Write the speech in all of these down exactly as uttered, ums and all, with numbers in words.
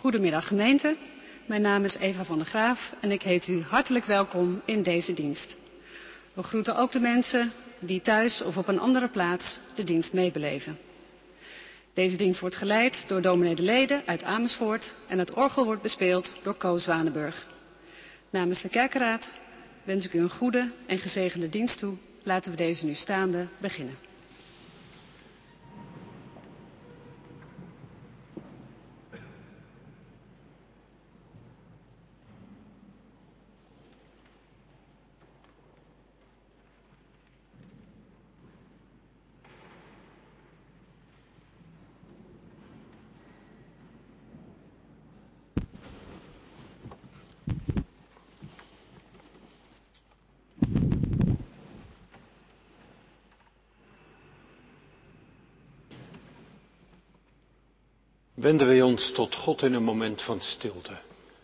Goedemiddag gemeente, mijn naam is Eva van der Graaf en ik heet u hartelijk welkom in deze dienst. We groeten ook de mensen die thuis of op een andere plaats de dienst meebeleven. Deze dienst wordt geleid door dominee De Lede uit Amersfoort en het orgel wordt bespeeld door Koos Zwanenburg. Namens de kerkenraad wens ik u een goede en gezegende dienst toe. Laten we deze nu staande beginnen. Wenden wij ons tot God in een moment van stilte.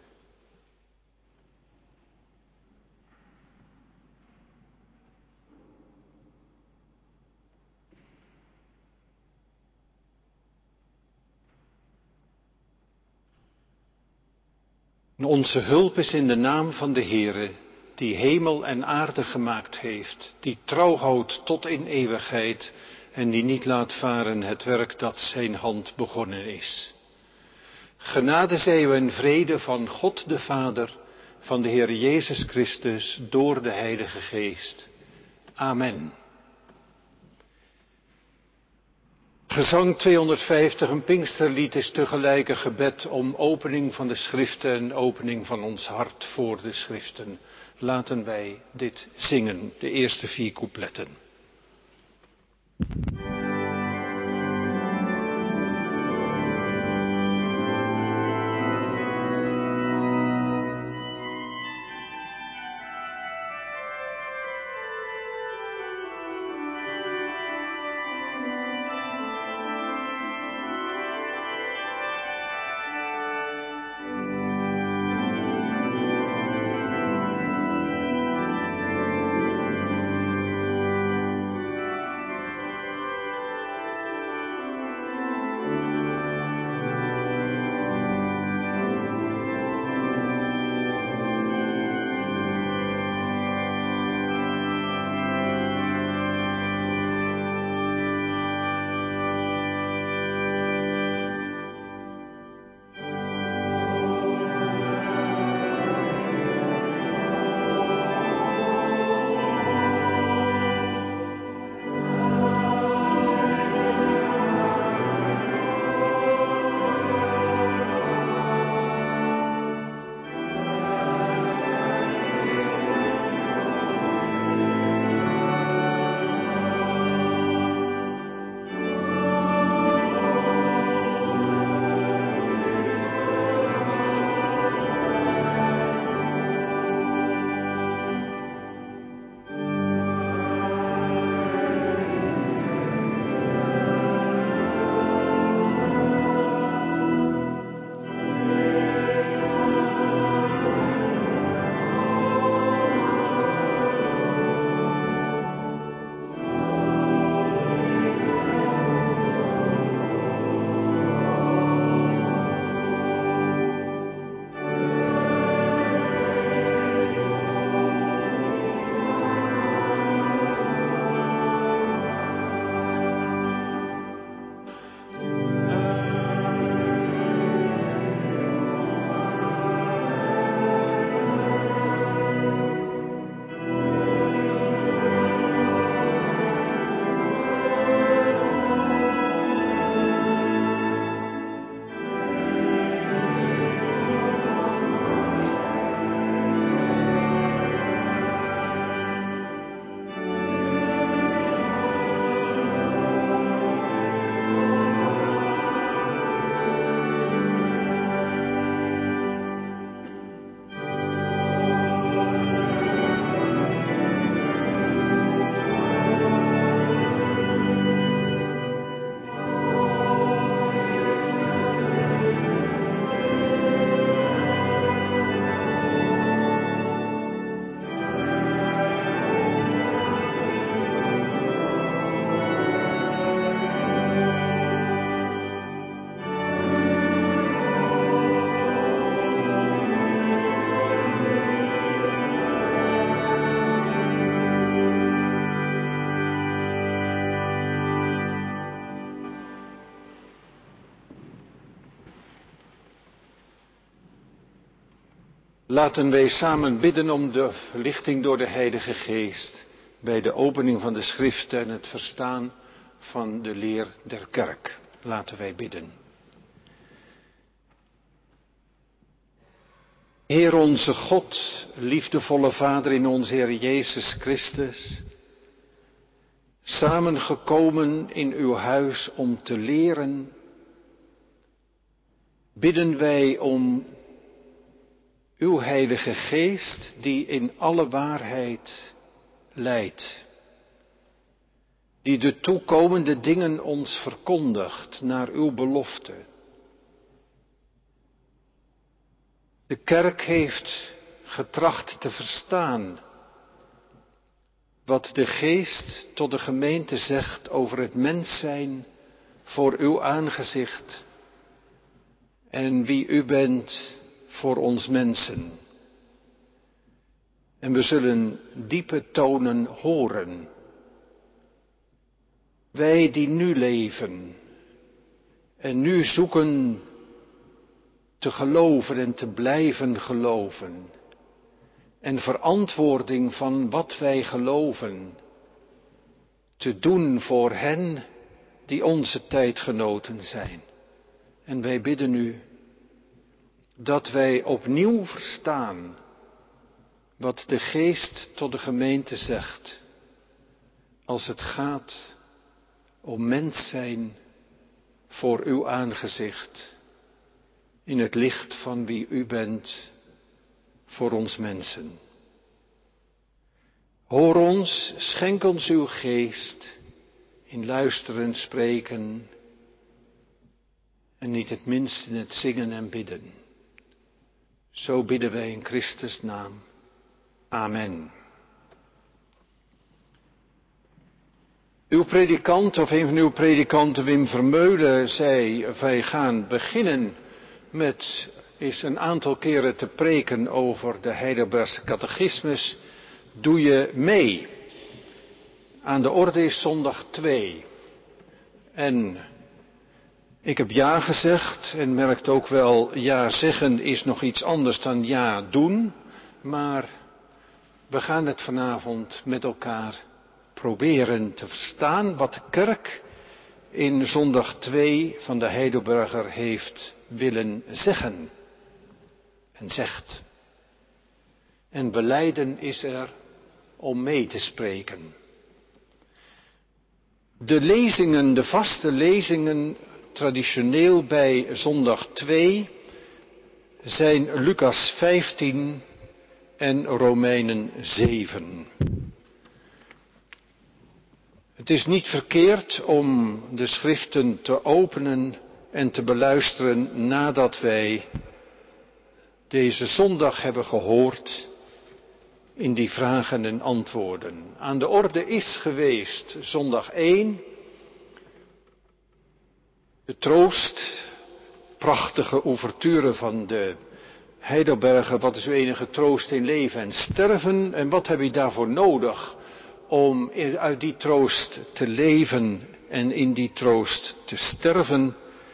Onze hulp is in de naam van de Heere, die hemel en aarde gemaakt heeft, die trouw houdt tot in eeuwigheid en die niet laat varen het werk dat zijn hand begonnen is. Genade zij u en vrede van God de Vader, van de Heer Jezus Christus, door de Heilige Geest. Amen. Gezang tweehonderdvijftig, een Pinksterlied, is tegelijk een gebed om opening van de Schriften en opening van ons hart voor de Schriften. Laten wij dit zingen, de eerste vier coupletten. Laten wij samen bidden om de verlichting door de Heilige Geest bij de opening van de Schriften en het verstaan van de leer der kerk. Laten wij bidden. Heer onze God, liefdevolle Vader in onze Heer Jezus Christus, samengekomen in uw huis om te leren, bidden wij om uw Heilige Geest die in alle waarheid leidt, die de toekomende dingen ons verkondigt naar uw belofte. De kerk heeft getracht te verstaan wat de Geest tot de gemeente zegt over het mens zijn voor uw aangezicht en wie u bent voor ons mensen. En we zullen diepe tonen horen. Wij die nu leven en nu zoeken te geloven en te blijven geloven. En verantwoording van wat wij geloven te doen voor hen die onze tijdgenoten zijn. En wij bidden u dat wij opnieuw verstaan wat de Geest tot de gemeente zegt als het gaat om mens zijn voor uw aangezicht in het licht van wie u bent voor ons mensen. Hoor ons, schenk ons uw Geest in luisteren, spreken en niet het minst in het zingen en bidden. Zo bidden wij in Christus' naam. Amen. Uw predikant of een van uw predikanten, Wim Vermeulen, zei: wij gaan beginnen met eens een aantal keren te preken over de Heidelbergse catechismus. Doe je mee? Aan de orde is zondag twee. En ik heb ja gezegd en merkt ook wel, ja zeggen is nog iets anders dan ja doen. Maar we gaan het vanavond met elkaar proberen te verstaan wat de kerk in zondag twee van de Heidelberger heeft willen zeggen en zegt. En belijden is er om mee te spreken. De lezingen, de vaste lezingen, traditioneel bij zondag twee, zijn Lucas vijftien en Romeinen zeven. Het is niet verkeerd om de schriften te openen en te beluisteren nadat wij deze zondag hebben gehoord in die vragen en antwoorden. Aan de orde is geweest zondag één, de troost, prachtige ouverture van de Heidelberger, wat is uw enige troost in leven en sterven en wat heb je daarvoor nodig om uit die troost te leven en in die troost te sterven.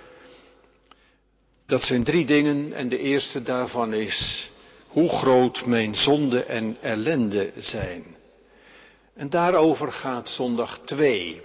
Dat zijn drie dingen en de eerste daarvan is hoe groot mijn zonde en ellende zijn. En daarover gaat zondag twee.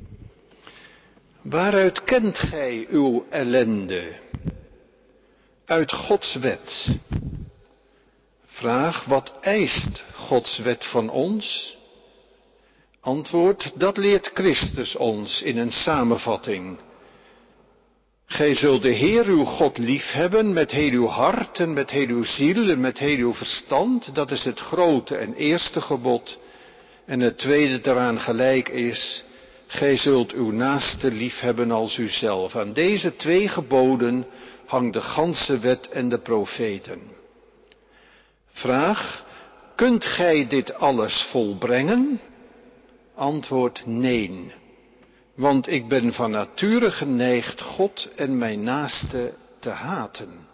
Waaruit kent gij uw ellende? Uit Gods wet. Vraag, wat eist Gods wet van ons? Antwoord, dat leert Christus ons in een samenvatting. Gij zult de Heer uw God liefhebben met heel uw hart en met heel uw ziel en met heel uw verstand. Dat is het grote en eerste gebod. En het tweede daaraan gelijk is, gij zult uw naaste liefhebben als uzelf. Aan deze twee geboden hangt de ganse wet en de profeten. Vraag, kunt gij dit alles volbrengen? Antwoord, nee. Want ik ben van nature geneigd God en mijn naaste te haten.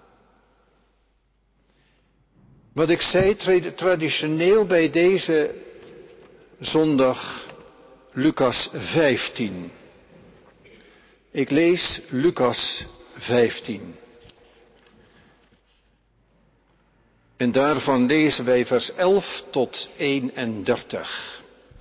Wat ik zei, traditioneel bij deze zondag, Lucas vijftien. Ik lees Lucas vijftien. En daarvan lezen wij vers elf tot eenendertig.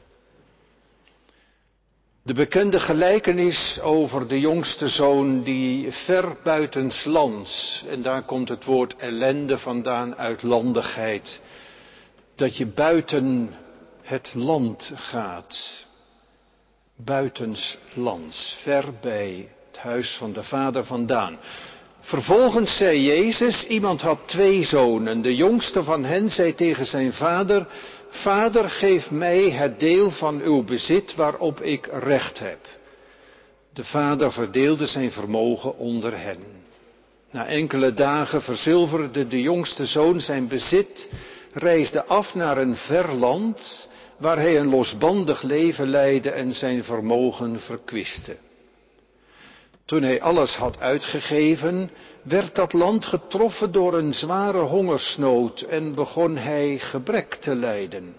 De bekende gelijkenis over de jongste zoon die ver buitenslands, en daar komt het woord ellende vandaan, uitlandigheid, dat je buiten het land gaat, buitenslands, ver bij het huis van de vader vandaan. Vervolgens zei Jezus, iemand had twee zonen, de jongste van hen zei tegen zijn vader: Vader, geef mij het deel van uw bezit waarop ik recht heb. De vader verdeelde zijn vermogen onder hen. Na enkele dagen verzilverde de jongste zoon zijn bezit, reisde af naar een ver land, waar hij een losbandig leven leidde en zijn vermogen verkwiste. Toen hij alles had uitgegeven, werd dat land getroffen door een zware hongersnood en begon hij gebrek te lijden.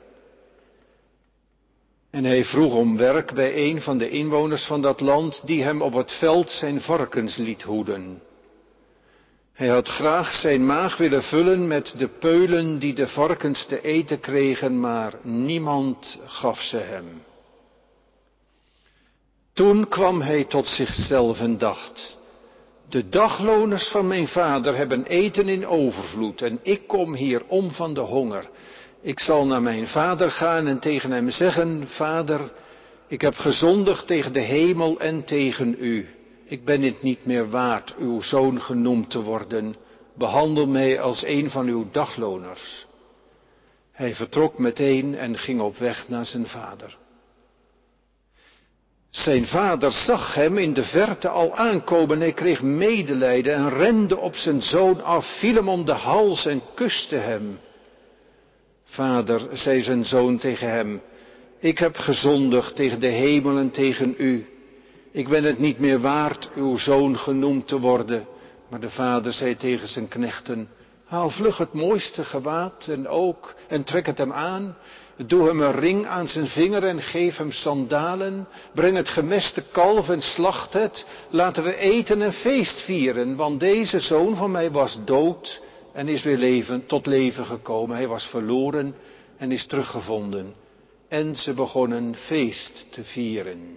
En hij vroeg om werk bij een van de inwoners van dat land, die hem op het veld zijn varkens liet hoeden. Hij had graag zijn maag willen vullen met de peulen die de varkens te eten kregen, maar niemand gaf ze hem. Toen kwam hij tot zichzelf en dacht: de dagloners van mijn vader hebben eten in overvloed en ik kom hier om van de honger. Ik zal naar mijn vader gaan en tegen hem zeggen: Vader, ik heb gezondigd tegen de hemel en tegen u. Ik ben het niet meer waard uw zoon genoemd te worden. Behandel mij als een van uw dagloners. Hij vertrok meteen en ging op weg naar zijn vader. Zijn vader zag hem in de verte al aankomen. Hij kreeg medelijden en rende op zijn zoon af, viel hem om de hals en kuste hem. Vader, zei zijn zoon tegen hem: ik heb gezondigd tegen de hemel en tegen u. Ik ben het niet meer waard uw zoon genoemd te worden. Maar de vader zei tegen zijn knechten: haal vlug het mooiste gewaad en ook en trek het hem aan. Doe hem een ring aan zijn vinger en geef hem sandalen. Breng het gemeste kalf en slacht het. Laten we eten en feest vieren, want deze zoon van mij was dood en is weer leven, tot leven gekomen. Hij was verloren en is teruggevonden. En ze begonnen feest te vieren.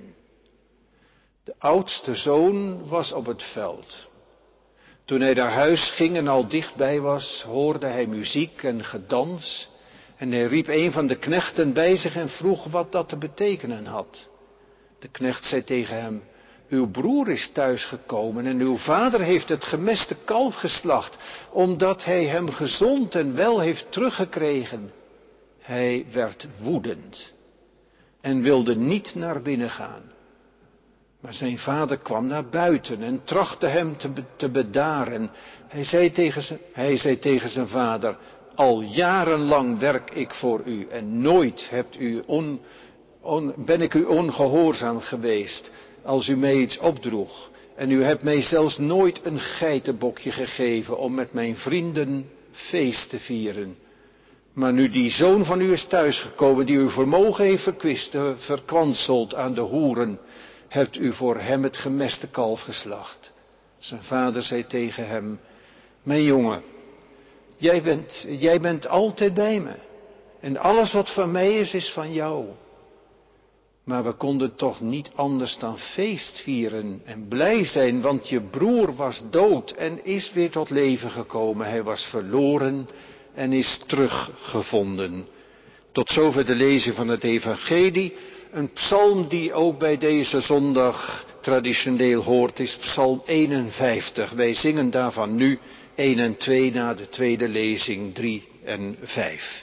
De oudste zoon was op het veld. Toen hij naar huis ging en al dichtbij was, hoorde hij muziek en gedans. En hij riep een van de knechten bij zich en vroeg wat dat te betekenen had. De knecht zei tegen hem: uw broer is thuisgekomen en uw vader heeft het gemeste kalf geslacht, omdat hij hem gezond en wel heeft teruggekregen. Hij werd woedend en wilde niet naar binnen gaan. Maar zijn vader kwam naar buiten en trachtte hem te, te bedaren. Hij zei, tegen zijn, hij zei tegen zijn vader: al jarenlang werk ik voor u en nooit hebt u on, on, ben ik u ongehoorzaam geweest als u mij iets opdroeg. En u hebt mij zelfs nooit een geitenbokje gegeven om met mijn vrienden feest te vieren. Maar nu die zoon van u is thuisgekomen die uw vermogen heeft verkwist, verkwanseld aan de hoeren, hebt u voor hem het gemeste kalf geslacht. Zijn vader zei tegen hem: mijn jongen, jij bent, jij bent altijd bij me. En alles wat van mij is, is van jou. Maar we konden toch niet anders dan feest vieren en blij zijn, want je broer was dood en is weer tot leven gekomen. Hij was verloren en is teruggevonden. Tot zover de lezing van het evangelie. Een psalm die ook bij deze zondag traditioneel hoort is psalm eenenvijftig. Wij zingen daarvan nu één en twee na de tweede lezing, drie en vijf.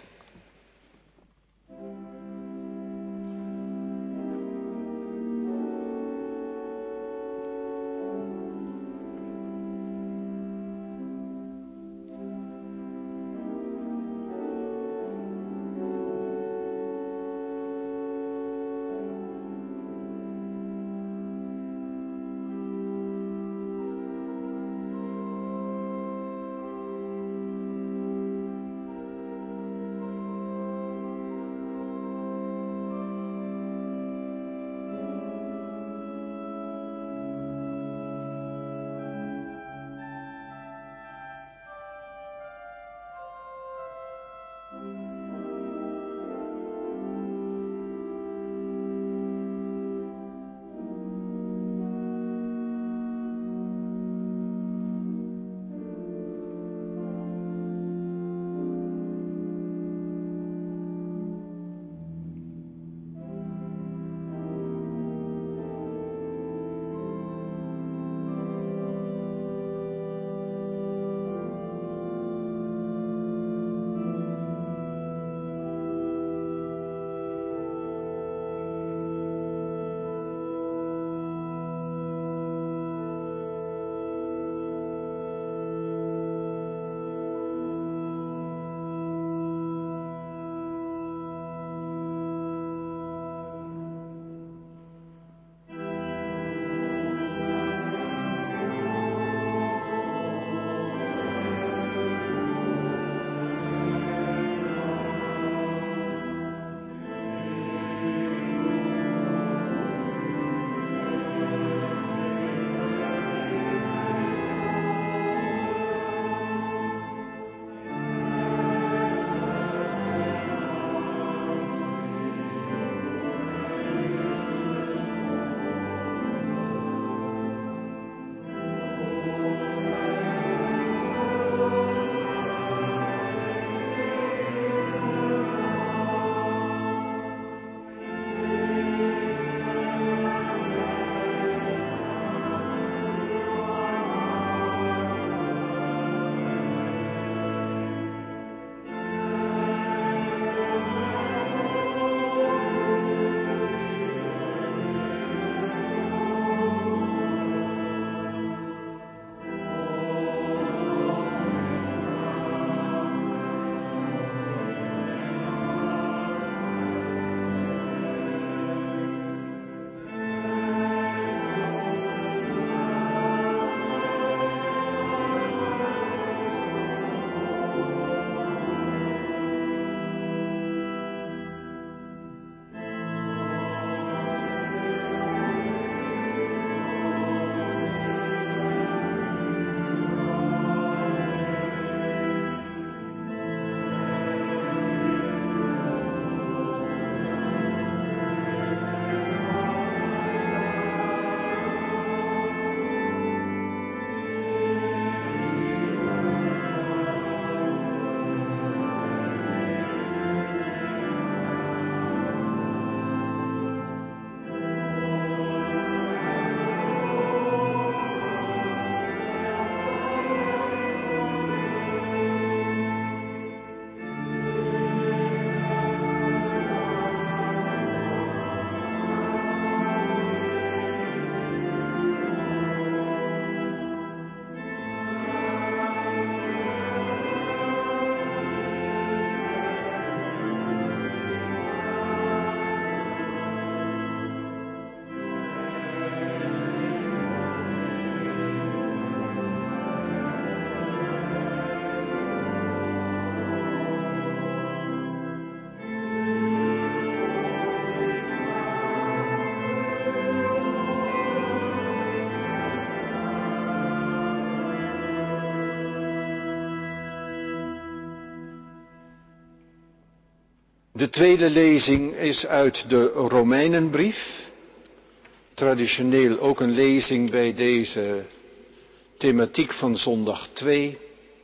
De tweede lezing is uit de Romeinenbrief. Traditioneel ook een lezing bij deze thematiek van zondag twee.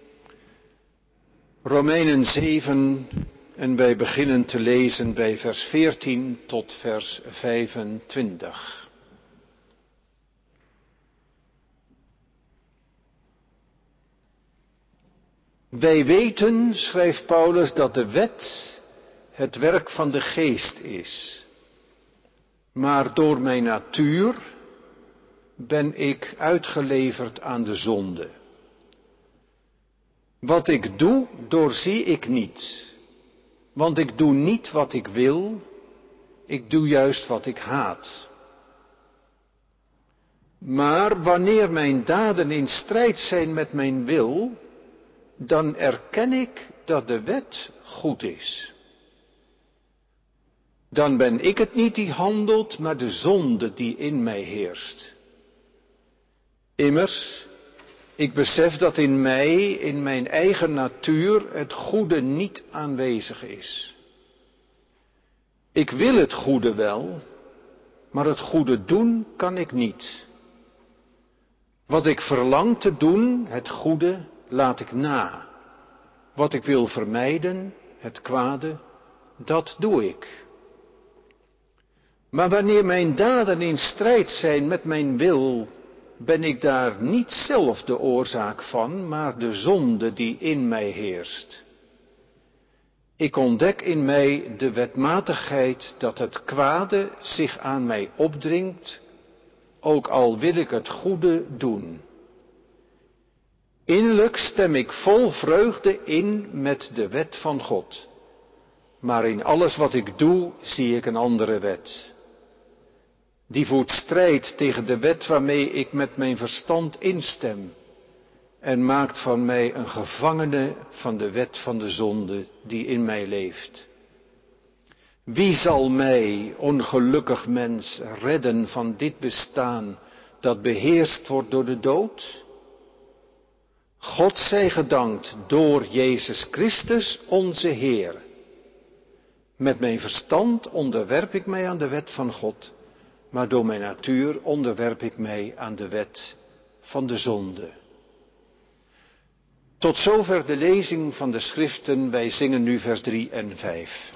Romeinen zeven en wij beginnen te lezen bij vers veertien tot vers vijfentwintig. Wij weten, schrijft Paulus, dat de wet het werk van de geest is. Maar door mijn natuur ben ik uitgeleverd aan de zonde. Wat ik doe, doorzie ik niet. Want ik doe niet wat ik wil, ik doe juist wat ik haat. Maar wanneer mijn daden in strijd zijn met mijn wil, dan erken ik dat de wet goed is. Dan ben ik het niet die handelt, maar de zonde die in mij heerst. Immers, ik besef dat in mij, in mijn eigen natuur, het goede niet aanwezig is. Ik wil het goede wel, maar het goede doen kan ik niet. Wat ik verlang te doen, het goede, laat ik na. Wat ik wil vermijden, het kwade, dat doe ik. Maar wanneer mijn daden in strijd zijn met mijn wil, ben ik daar niet zelf de oorzaak van, maar de zonde die in mij heerst. Ik ontdek in mij de wetmatigheid dat het kwade zich aan mij opdringt, ook al wil ik het goede doen. Innerlijk stem ik vol vreugde in met de wet van God. Maar in alles wat ik doe, zie ik een andere wet. Die voert strijd tegen de wet waarmee ik met mijn verstand instem. En maakt van mij een gevangene van de wet van de zonde die in mij leeft. Wie zal mij, ongelukkig mens, redden van dit bestaan dat beheerst wordt door de dood? God zij gedankt door Jezus Christus onze Heer. Met mijn verstand onderwerp ik mij aan de wet van God, maar door mijn natuur onderwerp ik mij aan de wet van de zonde. Tot zover de lezing van de schriften. Wij zingen nu vers drie en vijf.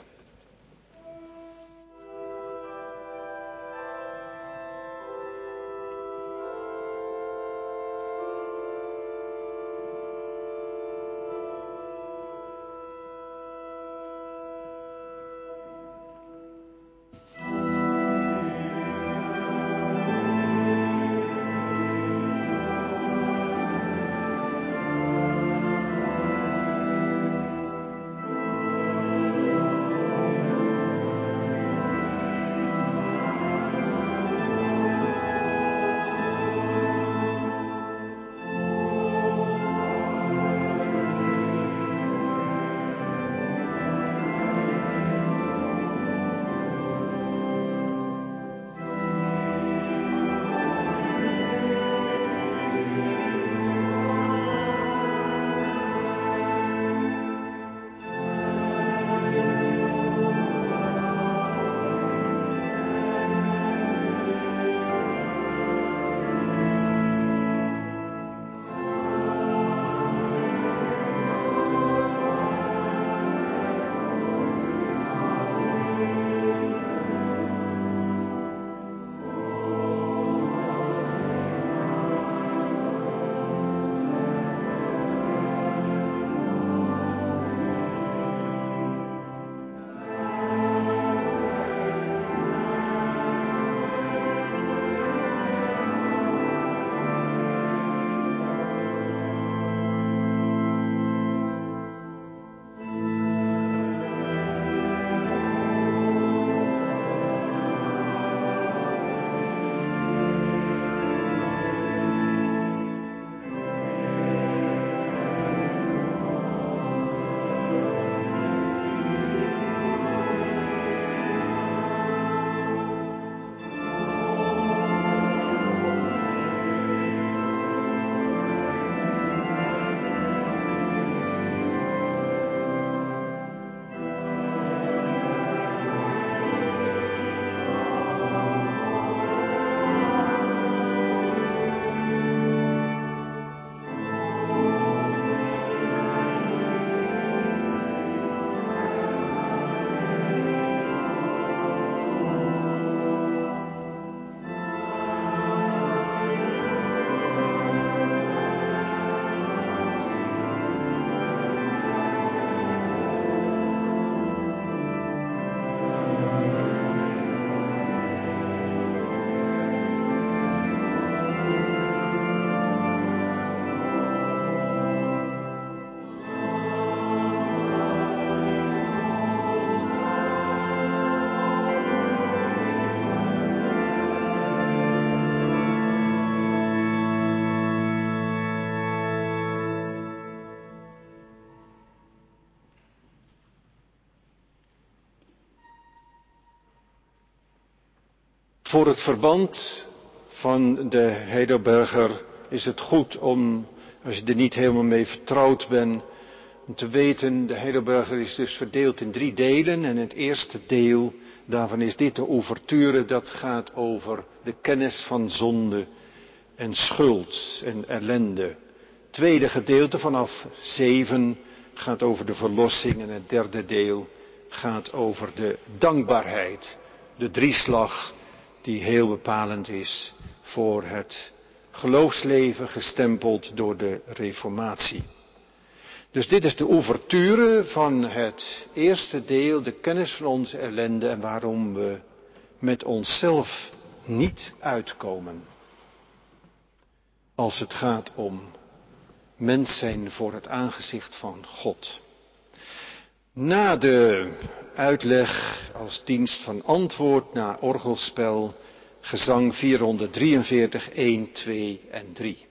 Voor het verband van de Heidelberger is het goed om, als je er niet helemaal mee vertrouwd bent, om te weten, de Heidelberger is dus verdeeld in drie delen en het eerste deel, daarvan is dit de ouverture, dat gaat over de kennis van zonde en schuld en ellende. Het tweede gedeelte vanaf zeven gaat over de verlossing en het derde deel gaat over de dankbaarheid. De drieslag die heel bepalend is voor het geloofsleven, gestempeld door de Reformatie. Dus dit is de ouverture van het eerste deel, de kennis van onze ellende en waarom we met onszelf niet uitkomen. Als het gaat om mens zijn voor het aangezicht van God. Na de uitleg als dienst van antwoord na orgelspel, gezang vierhonderddrieënveertig, één, twee en drie.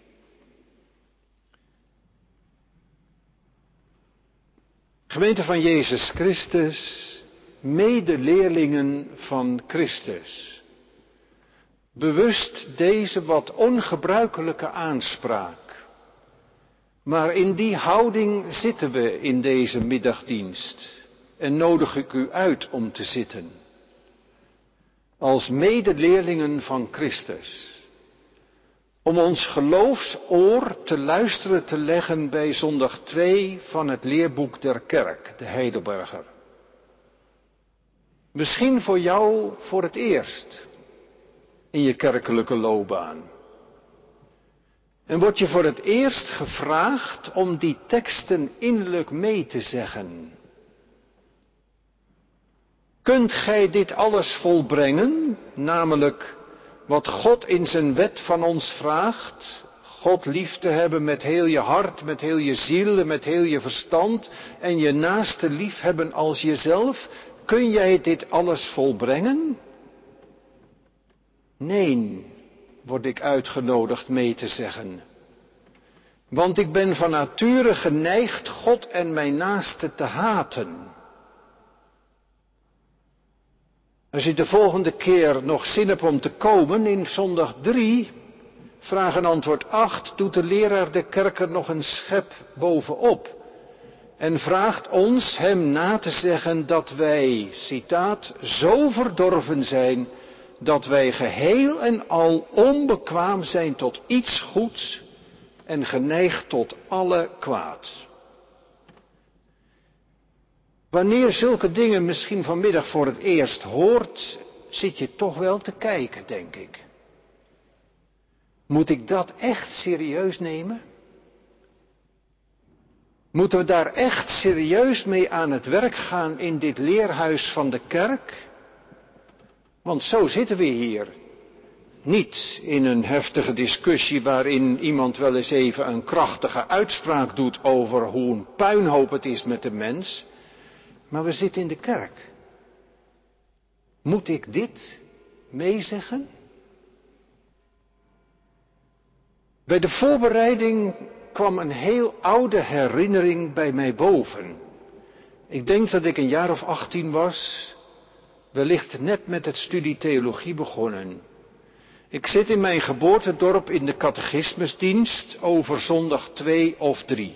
Gemeente van Jezus Christus, medeleerlingen van Christus. Bewust deze wat ongebruikelijke aanspraak. Maar in die houding zitten we in deze middagdienst en nodig ik u uit om te zitten. Als medeleerlingen van Christus. Om ons geloofsoor te luisteren te leggen bij zondag twee van het leerboek der kerk, de Heidelberger. Misschien voor jou voor het eerst in je kerkelijke loopbaan. En word je voor het eerst gevraagd om die teksten innerlijk mee te zeggen. Kunt gij dit alles volbrengen, namelijk wat God in zijn wet van ons vraagt, God lief te hebben met heel je hart, met heel je ziel en met heel je verstand en je naaste lief hebben als jezelf, kun jij dit alles volbrengen? Nee, word ik uitgenodigd mee te zeggen. Want ik ben van nature geneigd God en mijn naaste te haten. Als je de volgende keer nog zin hebt om te komen, in zondag drie, vraag en antwoord acht, doet de leraar de kerk er nog een schep bovenop. En vraagt ons hem na te zeggen dat wij, citaat, zo verdorven zijn, dat wij geheel en al onbekwaam zijn tot iets goeds en geneigd tot alle kwaad. Wanneer zulke dingen misschien vanmiddag voor het eerst hoort, zit je toch wel te kijken, denk ik. Moet ik dat echt serieus nemen? Moeten we daar echt serieus mee aan het werk gaan in dit leerhuis van de kerk? Want zo zitten we hier. Niet in een heftige discussie waarin iemand wel eens even een krachtige uitspraak doet over hoe een puinhoop het is met de mens. Maar we zitten in de kerk. Moet ik dit meezeggen? Bij de voorbereiding kwam een heel oude herinnering bij mij boven. Ik denk dat ik een jaar of achttien was, wellicht net met het studie theologie begonnen. Ik zit in mijn geboortedorp in de catechismusdienst over zondag twee of drie.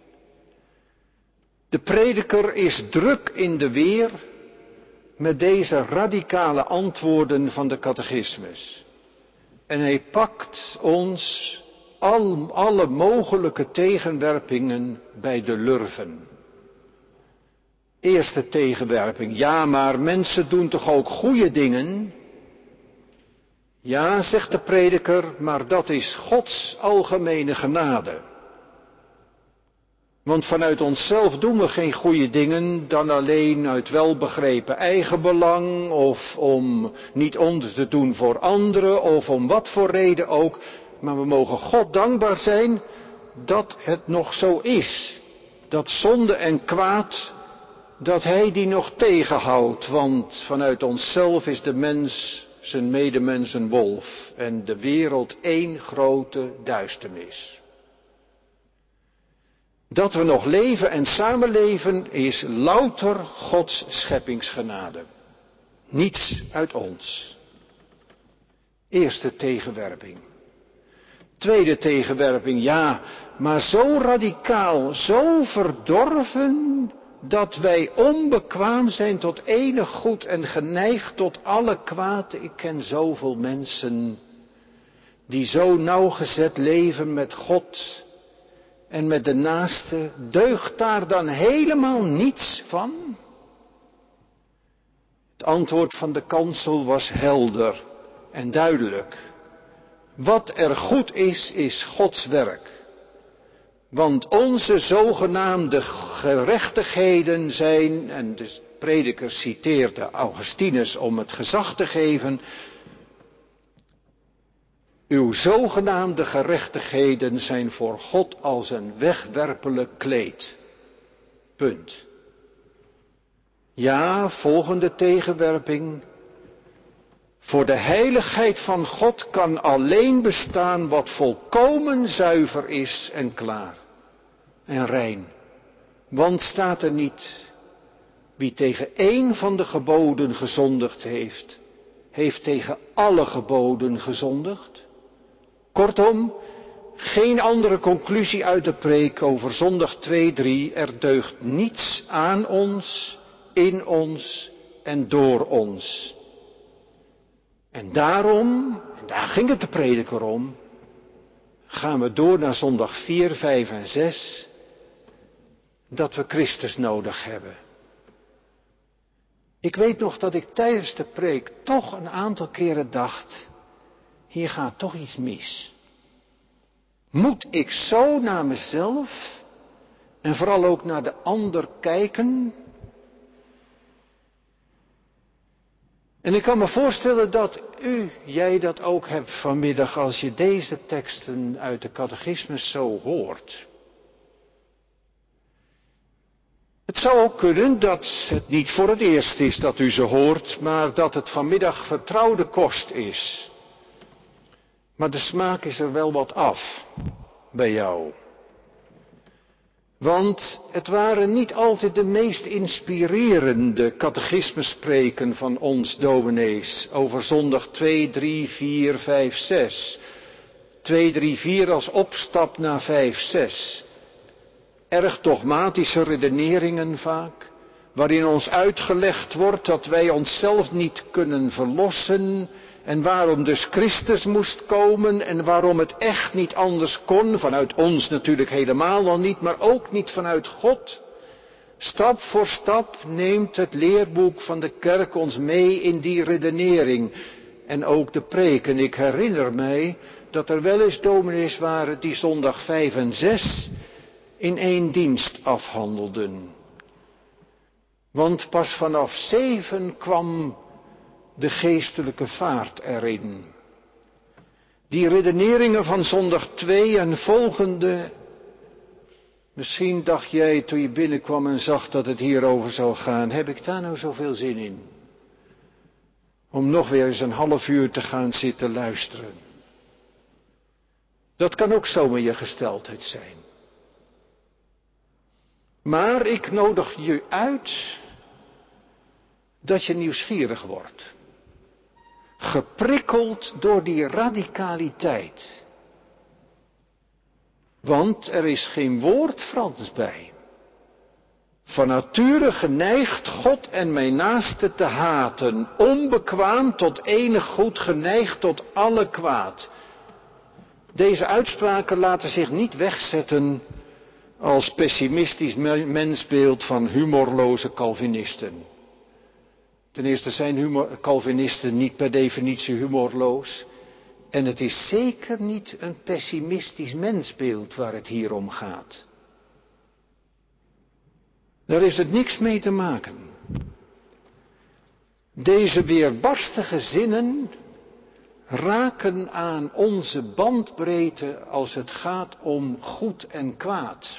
De prediker is druk in de weer met deze radicale antwoorden van de catechismus. En hij pakt ons al, alle mogelijke tegenwerpingen bij de lurven. Eerste tegenwerping, ja, maar mensen doen toch ook goede dingen? Ja, zegt de prediker, maar dat is Gods algemene genade. Want vanuit onszelf doen we geen goede dingen dan alleen uit welbegrepen eigenbelang of om niet onder te doen voor anderen of om wat voor reden ook. Maar we mogen God dankbaar zijn dat het nog zo is. Dat zonde en kwaad, dat Hij die nog tegenhoudt. Want vanuit onszelf is de mens, zijn medemens een wolf en de wereld één grote duisternis. Dat we nog leven en samenleven is louter Gods scheppingsgenade. Niets uit ons. Eerste tegenwerping. Tweede tegenwerping, ja, maar zo radicaal, zo verdorven, dat wij onbekwaam zijn tot enig goed en geneigd tot alle kwaad. Ik ken zoveel mensen die zo nauwgezet leven met God en met de naaste. Deugt daar dan helemaal niets van? Het antwoord van de kansel was helder en duidelijk. Wat er goed is, is Gods werk. Want onze zogenaamde gerechtigheden zijn, en de prediker citeerde Augustinus om het gezag te geven, uw zogenaamde gerechtigheden zijn voor God als een wegwerpelijk kleed. Punt. Ja, volgende tegenwerping. Voor de heiligheid van God kan alleen bestaan wat volkomen zuiver is en klaar. En rein. Want staat er niet, wie tegen één van de geboden gezondigd heeft, heeft tegen alle geboden gezondigd? Kortom, geen andere conclusie uit de preek over zondag twee drie. Er deugt niets aan ons, in ons en door ons. En daarom, en daar ging het de prediker om, gaan we door naar zondag vier, vijf en zes, dat we Christus nodig hebben. Ik weet nog dat ik tijdens de preek toch een aantal keren dacht, hier gaat toch iets mis. Moet ik zo naar mezelf en vooral ook naar de ander kijken? En ik kan me voorstellen dat u, jij dat ook hebt vanmiddag als je deze teksten uit de catechismus zo hoort. Het zou ook kunnen dat het niet voor het eerst is dat u ze hoort, maar dat het vanmiddag vertrouwde kost is. Maar de smaak is er wel wat af bij jou. Want het waren niet altijd de meest inspirerende catechismuspreken van ons dominees over zondag twee, drie, vier, vijf, zes. twee, drie, vier als opstap naar vijf, zes. Erg dogmatische redeneringen vaak, waarin ons uitgelegd wordt dat wij onszelf niet kunnen verlossen en waarom dus Christus moest komen en waarom het echt niet anders kon, vanuit ons natuurlijk helemaal al niet, maar ook niet vanuit God. Stap voor stap neemt het leerboek van de kerk ons mee in die redenering en ook de preek. En ik herinner mij dat er wel eens dominees waren die zondag vijf en zes in één dienst afhandelden. Want pas vanaf zeven kwam de geestelijke vaart erin. Die redeneringen van zondag twee en volgende. Misschien dacht jij toen je binnenkwam en zag dat het hierover zou gaan, heb ik daar nou zoveel zin in? Om nog weer eens een half uur te gaan zitten luisteren. Dat kan ook zomaar je gesteldheid zijn. Maar ik nodig je uit dat je nieuwsgierig wordt. Geprikkeld door die radicaliteit. Want er is geen woord Frans bij. Van nature geneigd God en mijn naaste te haten. Onbekwaam tot enig goed, geneigd tot alle kwaad. Deze uitspraken laten zich niet wegzetten als pessimistisch mensbeeld van humorloze Calvinisten. Ten eerste zijn humor, Calvinisten niet per definitie humorloos. En het is zeker niet een pessimistisch mensbeeld waar het hier om gaat. Daar heeft het niks mee te maken. Deze weerbarstige zinnen raken aan onze bandbreedte als het gaat om goed en kwaad.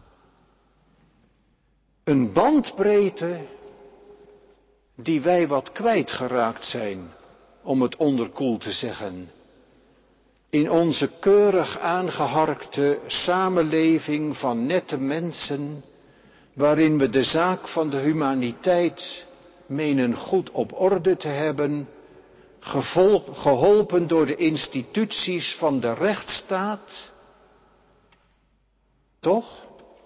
Een bandbreedte die wij wat kwijtgeraakt zijn, om het onderkoeld te zeggen. In onze keurig aangeharkte samenleving van nette mensen, waarin we de zaak van de humaniteit menen goed op orde te hebben, gevolg, geholpen door de instituties van de rechtsstaat. Toch?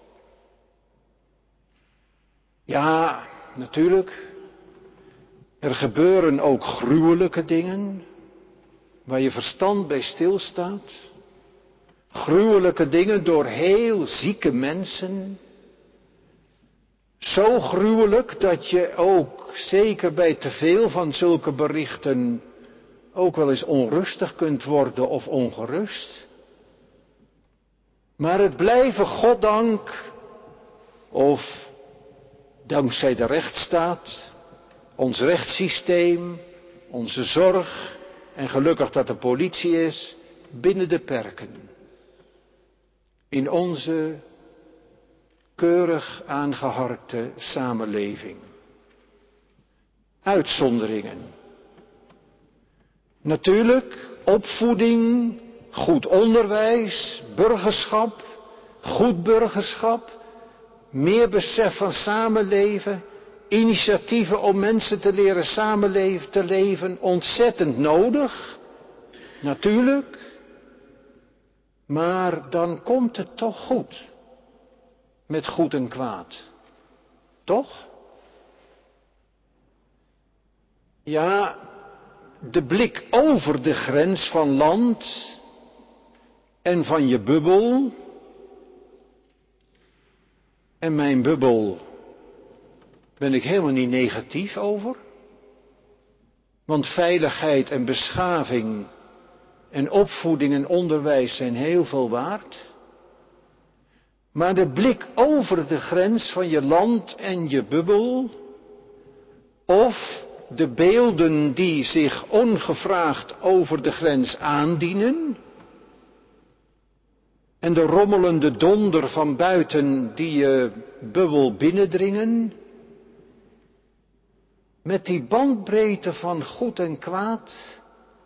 Ja, natuurlijk. Er gebeuren ook gruwelijke dingen, waar je verstand bij stilstaat. Gruwelijke dingen door heel zieke mensen. Zo gruwelijk dat je ook, zeker bij te veel van zulke berichten, ook wel eens onrustig kunt worden of ongerust. Maar het blijven goddank, of dankzij de rechtsstaat, ons rechtssysteem, onze zorg, en gelukkig dat de politie is, binnen de perken. In onze keurig aangeharkte samenleving. Uitzonderingen. Natuurlijk, opvoeding, goed onderwijs, burgerschap, goed burgerschap, meer besef van samenleven, initiatieven om mensen te leren samenleven, te leven, ontzettend nodig. Natuurlijk. Maar dan komt het toch goed. Met goed en kwaad. Toch? Ja, de blik over de grens van land en van je bubbel. En mijn bubbel ben ik helemaal niet negatief over. Want veiligheid en beschaving en opvoeding en onderwijs zijn heel veel waard. Maar de blik over de grens van je land en je bubbel, of de beelden die zich ongevraagd over de grens aandienen, en de rommelende donder van buiten die je bubbel binnendringen, met die bandbreedte van goed en kwaad,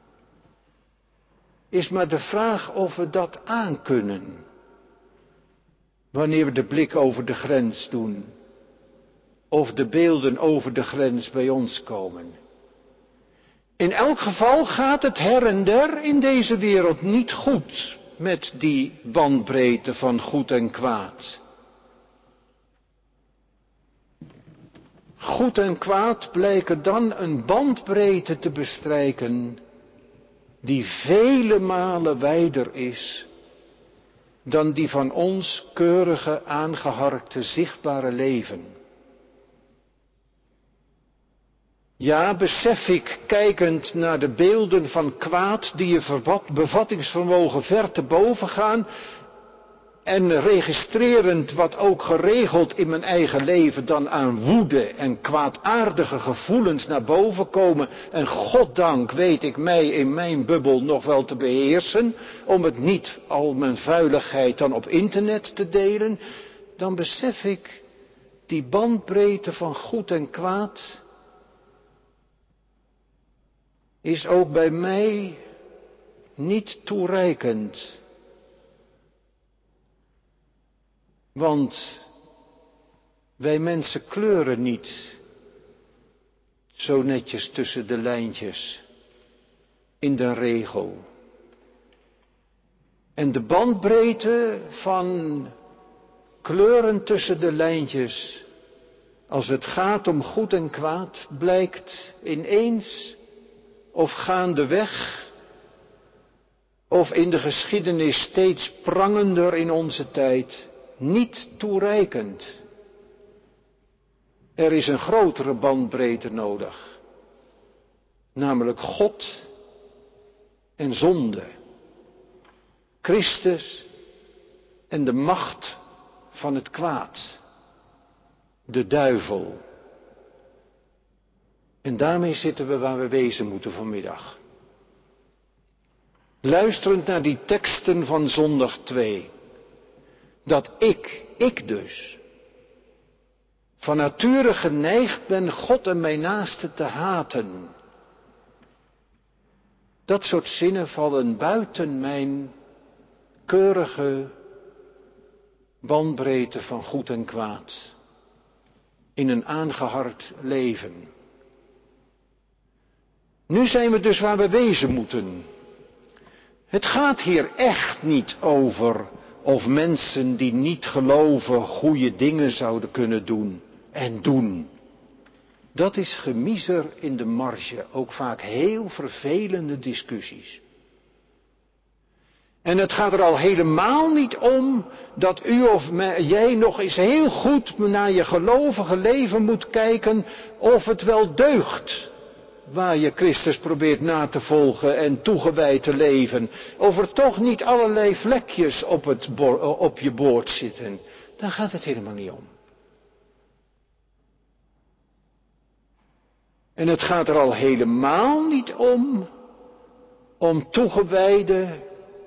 is maar de vraag of we dat aankunnen. Wanneer we de blik over de grens doen. Of de beelden over de grens bij ons komen. In elk geval gaat het her en der in deze wereld niet goed met die bandbreedte van goed en kwaad. Goed en kwaad blijken dan een bandbreedte te bestrijken die vele malen wijder is dan die van ons keurige, aangeharkte, zichtbare leven. Ja, besef ik, kijkend naar de beelden van kwaad die je bevattingsvermogen ver te boven gaan, en registrerend wat ook geregeld in mijn eigen leven dan aan woede en kwaadaardige gevoelens naar boven komen. En goddank weet ik mij in mijn bubbel nog wel te beheersen, om het niet al mijn vuiligheid dan op internet te delen. Dan besef ik die bandbreedte van goed en kwaad is ook bij mij niet toereikend. Want wij mensen kleuren niet zo netjes tussen de lijntjes in de regel. En de bandbreedte van kleuren tussen de lijntjes, als het gaat om goed en kwaad, blijkt ineens of gaandeweg of in de geschiedenis steeds prangender in onze tijd niet toereikend. Er is een grotere bandbreedte nodig. Namelijk God en zonde. Christus en de macht van het kwaad. De duivel. En daarmee zitten we waar we wezen moeten vanmiddag. Luisterend naar die teksten van zondag twee. Dat ik, ik dus, van nature geneigd ben God en mijn naaste te haten. Dat soort zinnen vallen buiten mijn keurige bandbreedte van goed en kwaad. In een aangeharkt leven. Nu zijn we dus waar we wezen moeten. Het gaat hier echt niet over of mensen die niet geloven goede dingen zouden kunnen doen en doen. Dat is gemiezer in de marge, ook vaak heel vervelende discussies. En het gaat er al helemaal niet om dat u of jij nog eens heel goed naar je gelovige leven moet kijken of het wel deugt. Waar je Christus probeert na te volgen en toegewijd te leven. Of er toch niet allerlei vlekjes op, het bo- op je boord zitten. Daar gaat het helemaal niet om. En het gaat er al helemaal niet om, om toegewijde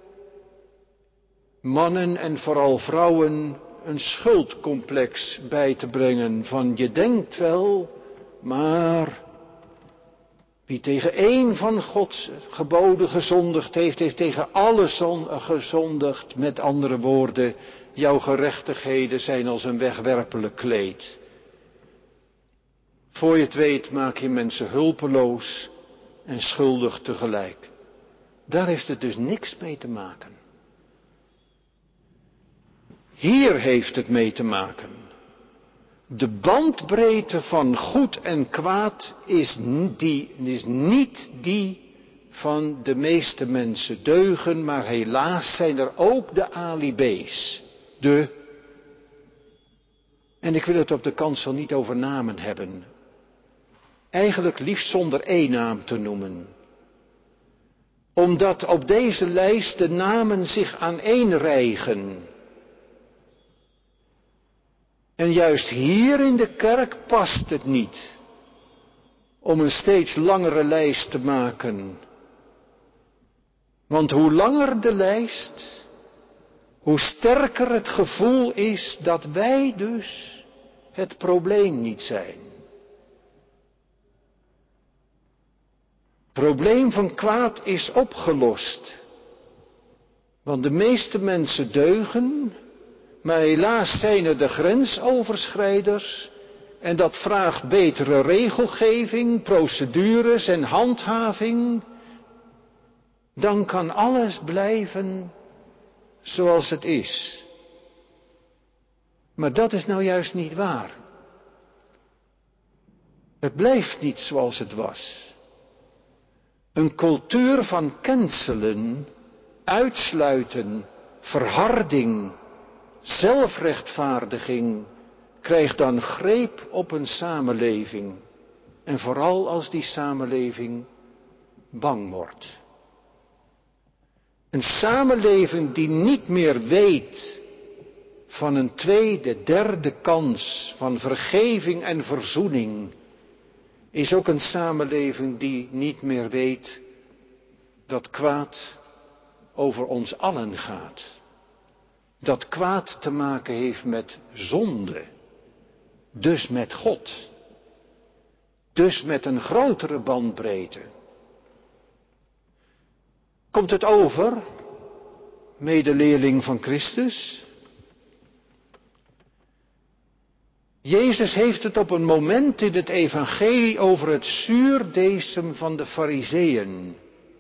mannen en vooral vrouwen een schuldcomplex bij te brengen van je denkt wel, maar wie tegen één van Gods geboden gezondigd heeft, heeft tegen alle gezondigd. Met andere woorden, jouw gerechtigheden zijn als een wegwerpelijk kleed. Voor je het weet maak je mensen hulpeloos en schuldig tegelijk. Daar heeft het dus niks mee te maken. Hier heeft het mee te maken. De bandbreedte van goed en kwaad is, die, is niet die van de meeste mensen deugen, maar helaas zijn er ook de alibé's. De, en ik wil het op de kansel niet over namen hebben. Eigenlijk liefst zonder één naam te noemen. Omdat op deze lijst de namen zich aaneenrijgen. En juist hier in de kerk past het niet om een steeds langere lijst te maken. Want hoe langer de lijst, hoe sterker het gevoel is dat wij dus het probleem niet zijn. Het probleem van kwaad is opgelost. Want de meeste mensen deugen. Maar helaas zijn er de grensoverschrijders en dat vraagt betere regelgeving, procedures en handhaving. Dan kan alles blijven zoals het is. Maar dat is nou juist niet waar. Het blijft niet zoals het was. Een cultuur van cancelen, uitsluiten, verharding, zelfrechtvaardiging krijgt dan greep op een samenleving. En vooral als die samenleving bang wordt. Een samenleving die niet meer weet van een tweede, derde kans van vergeving en verzoening, is ook een samenleving die niet meer weet dat kwaad over ons allen gaat. Dat kwaad te maken heeft met zonde, dus met God, dus met een grotere bandbreedte. Komt het over, medeleerling van Christus? Jezus heeft het op een moment in het evangelie over het zuurdesem van de Farizeeën.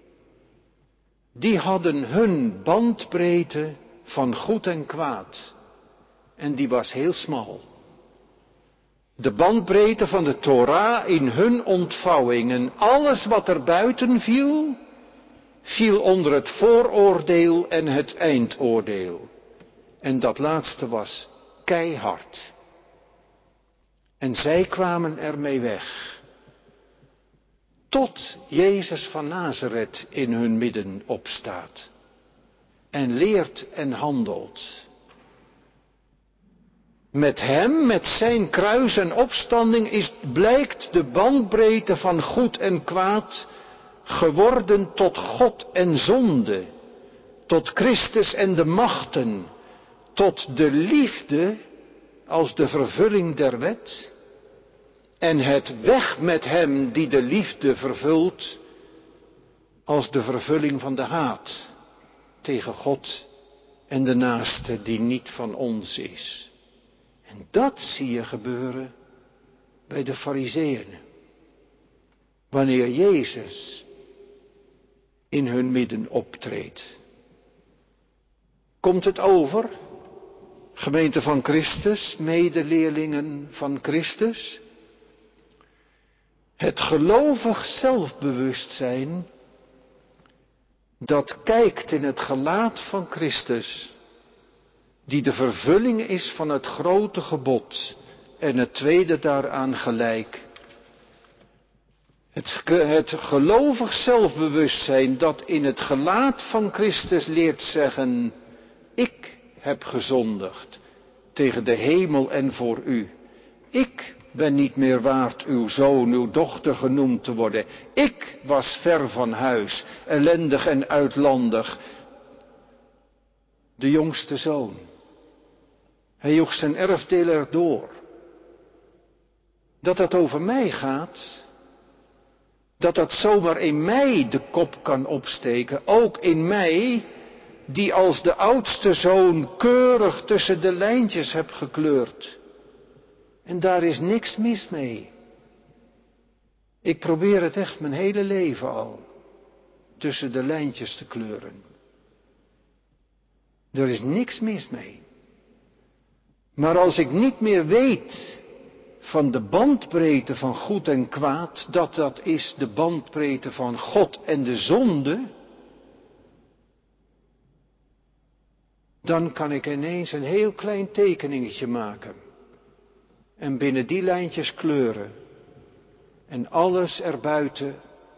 Die hadden hun bandbreedte van goed en kwaad. En die was heel smal. De bandbreedte van de Torah in hun ontvouwing en alles wat er buiten viel, viel onder het vooroordeel en het eindoordeel. En dat laatste was keihard. En zij kwamen ermee weg. Tot Jezus van Nazareth in hun midden opstaat. En leert en handelt. Met hem, met zijn kruis en opstanding, is, blijkt de bandbreedte van goed en kwaad geworden tot God en zonde. Tot Christus en de machten. Tot de liefde als de vervulling der wet. En het weg met hem die de liefde vervult als de vervulling van de haat tegen God en de naaste die niet van ons is. En dat zie je gebeuren bij de Farizeeën. wanneer Jezus in hun midden optreedt? Komt het over, gemeente van Christus, medeleerlingen van Christus? Het gelovig zelfbewustzijn dat kijkt in het gelaat van Christus, die de vervulling is van het grote gebod en het tweede daaraan gelijk. Het, het gelovig zelfbewustzijn dat in het gelaat van Christus leert zeggen, ik heb gezondigd tegen de hemel en voor u. Ik ben niet meer waard uw zoon, uw dochter genoemd te worden. Ik was ver van huis, ellendig en uitlandig. De jongste zoon. Hij joeg zijn erfdeel erdoor. Dat dat over mij gaat, dat dat zomaar in mij de kop kan opsteken, ook in mij, die als de oudste zoon keurig tussen de lijntjes heb gekleurd. En daar is niks mis mee. Ik probeer het echt mijn hele leven al, tussen de lijntjes te kleuren. Er is niks mis mee. Maar als ik niet meer weet van de bandbreedte van goed en kwaad, dat dat is de bandbreedte van God en de zonde, dan kan ik ineens een heel klein tekeningetje maken. En binnen die lijntjes kleuren. En alles erbuiten,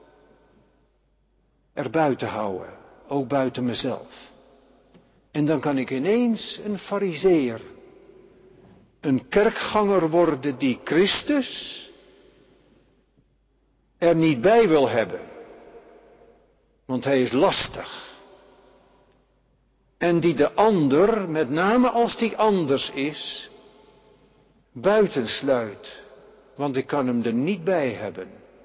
erbuiten houden. Ook buiten mezelf. En dan kan ik ineens een farizeer. Een kerkganger worden die Christus er niet bij wil hebben. Want hij is lastig. En die de ander, met name als die anders is, buitensluit. Want ik kan hem er niet bij hebben.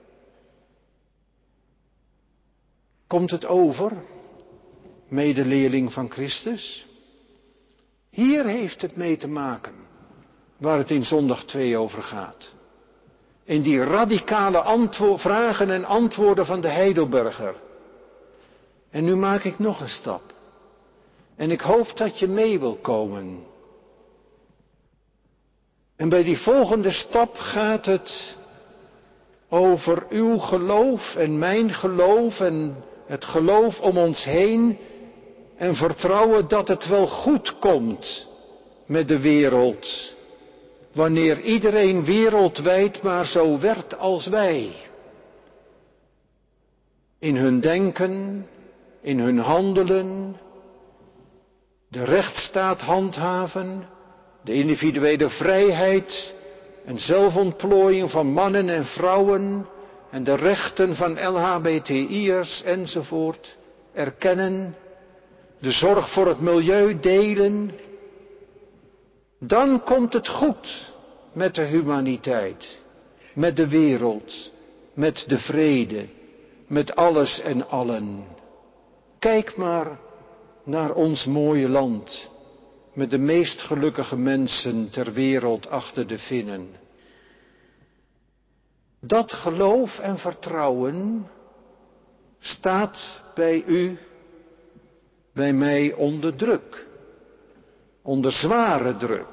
Komt het over, medeleerling van Christus? Hier heeft het mee te maken, waar het in zondag twee over gaat. In die radicale antwo- vragen en antwoorden van de Heidelberger. En nu maak ik nog een stap. En ik hoop dat je mee wil komen. En bij die volgende stap gaat het over uw geloof en mijn geloof en het geloof om ons heen. En vertrouwen dat het wel goed komt met de wereld. Wanneer iedereen wereldwijd maar zo werd als wij. In hun denken, in hun handelen, de rechtsstaat handhaven, de individuele vrijheid en zelfontplooiing van mannen en vrouwen en de rechten van L H B T I'ers enzovoort erkennen, de zorg voor het milieu delen, dan komt het goed met de humaniteit, met de wereld, met de vrede, met alles en allen. Kijk maar naar ons mooie land, met de meest gelukkige mensen ter wereld achter de vinnen. Dat geloof en vertrouwen staat bij u, bij mij onder druk. Onder zware druk.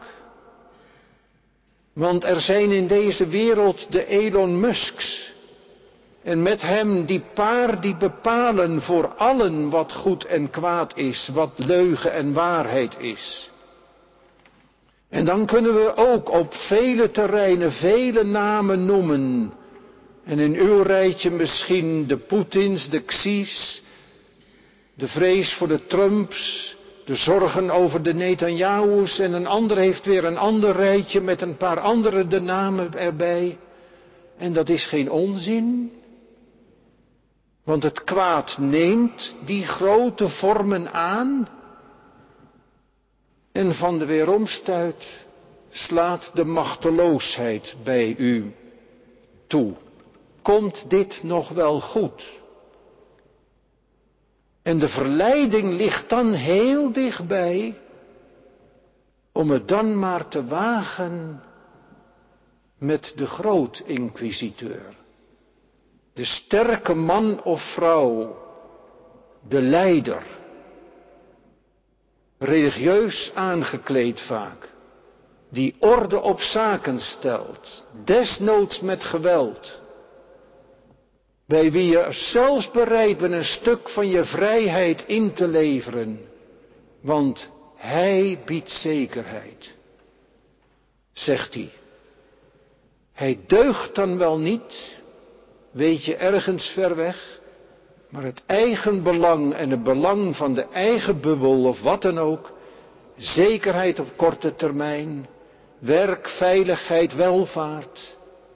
Want er zijn in deze wereld de Elon Musks. En met hem die paar die bepalen voor allen wat goed en kwaad is, wat leugen en waarheid is. En dan kunnen we ook op vele terreinen vele namen noemen. En in uw rijtje misschien de Poetins, de Xi's, de vrees voor de Trumps, de zorgen over de Netanyahu's en een ander heeft weer een ander rijtje met een paar andere de namen erbij. En dat is geen onzin. Want het kwaad neemt die grote vormen aan. En van de weeromstuit slaat de machteloosheid bij u toe. Komt dit nog wel goed? En de verleiding ligt dan heel dichtbij om het dan maar te wagen met de grootinquisiteur. De sterke man of vrouw, de leider, religieus aangekleed vaak, die orde op zaken stelt, desnoods met geweld, bij wie je zelfs bereid bent een stuk van je vrijheid in te leveren, want hij biedt zekerheid, zegt hij. Hij deugt dan wel niet, weet je, ergens ver weg, maar het eigen belang en het belang van de eigen bubbel of wat dan ook, zekerheid op korte termijn, werk, veiligheid, welvaart.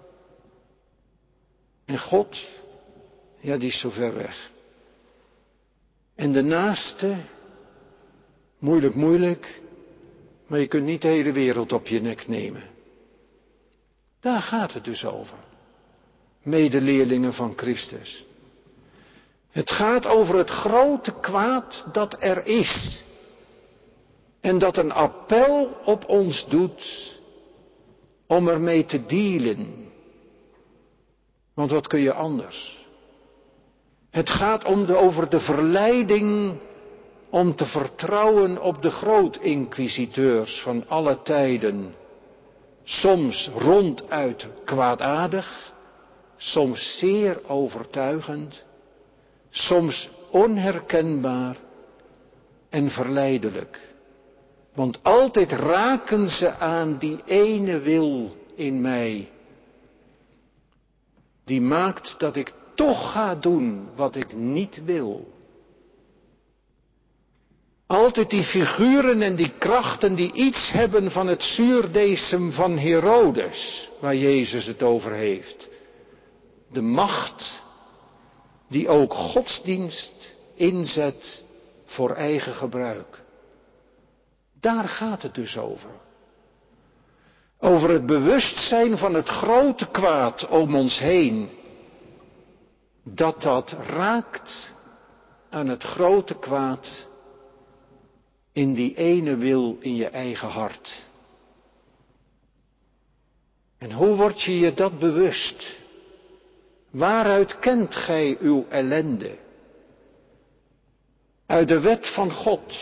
En God, ja, die is zo ver weg. En de naaste, moeilijk, moeilijk, maar je kunt niet de hele wereld op je nek nemen. Daar gaat het dus over. Medeleerlingen van Christus. Het gaat over het grote kwaad dat er is. En dat een appel op ons doet om ermee te dealen. Want wat kun je anders? Het gaat om de, over de verleiding om te vertrouwen op de grootinquisiteurs van alle tijden. Soms ronduit kwaadaardig, soms zeer overtuigend, soms onherkenbaar en verleidelijk. Want altijd raken ze aan die ene wil in mij, die maakt dat ik toch ga doen wat ik niet wil. Altijd die figuren en die krachten die iets hebben van het zuurdesem van Herodes, waar Jezus het over heeft. De macht die ook godsdienst inzet voor eigen gebruik. Daar gaat het dus over. Over het bewustzijn van het grote kwaad om ons heen. Dat dat raakt aan het grote kwaad in die ene wil in je eigen hart. En hoe word je je dat bewust? Waaruit kent gij uw ellende? Uit de wet van God.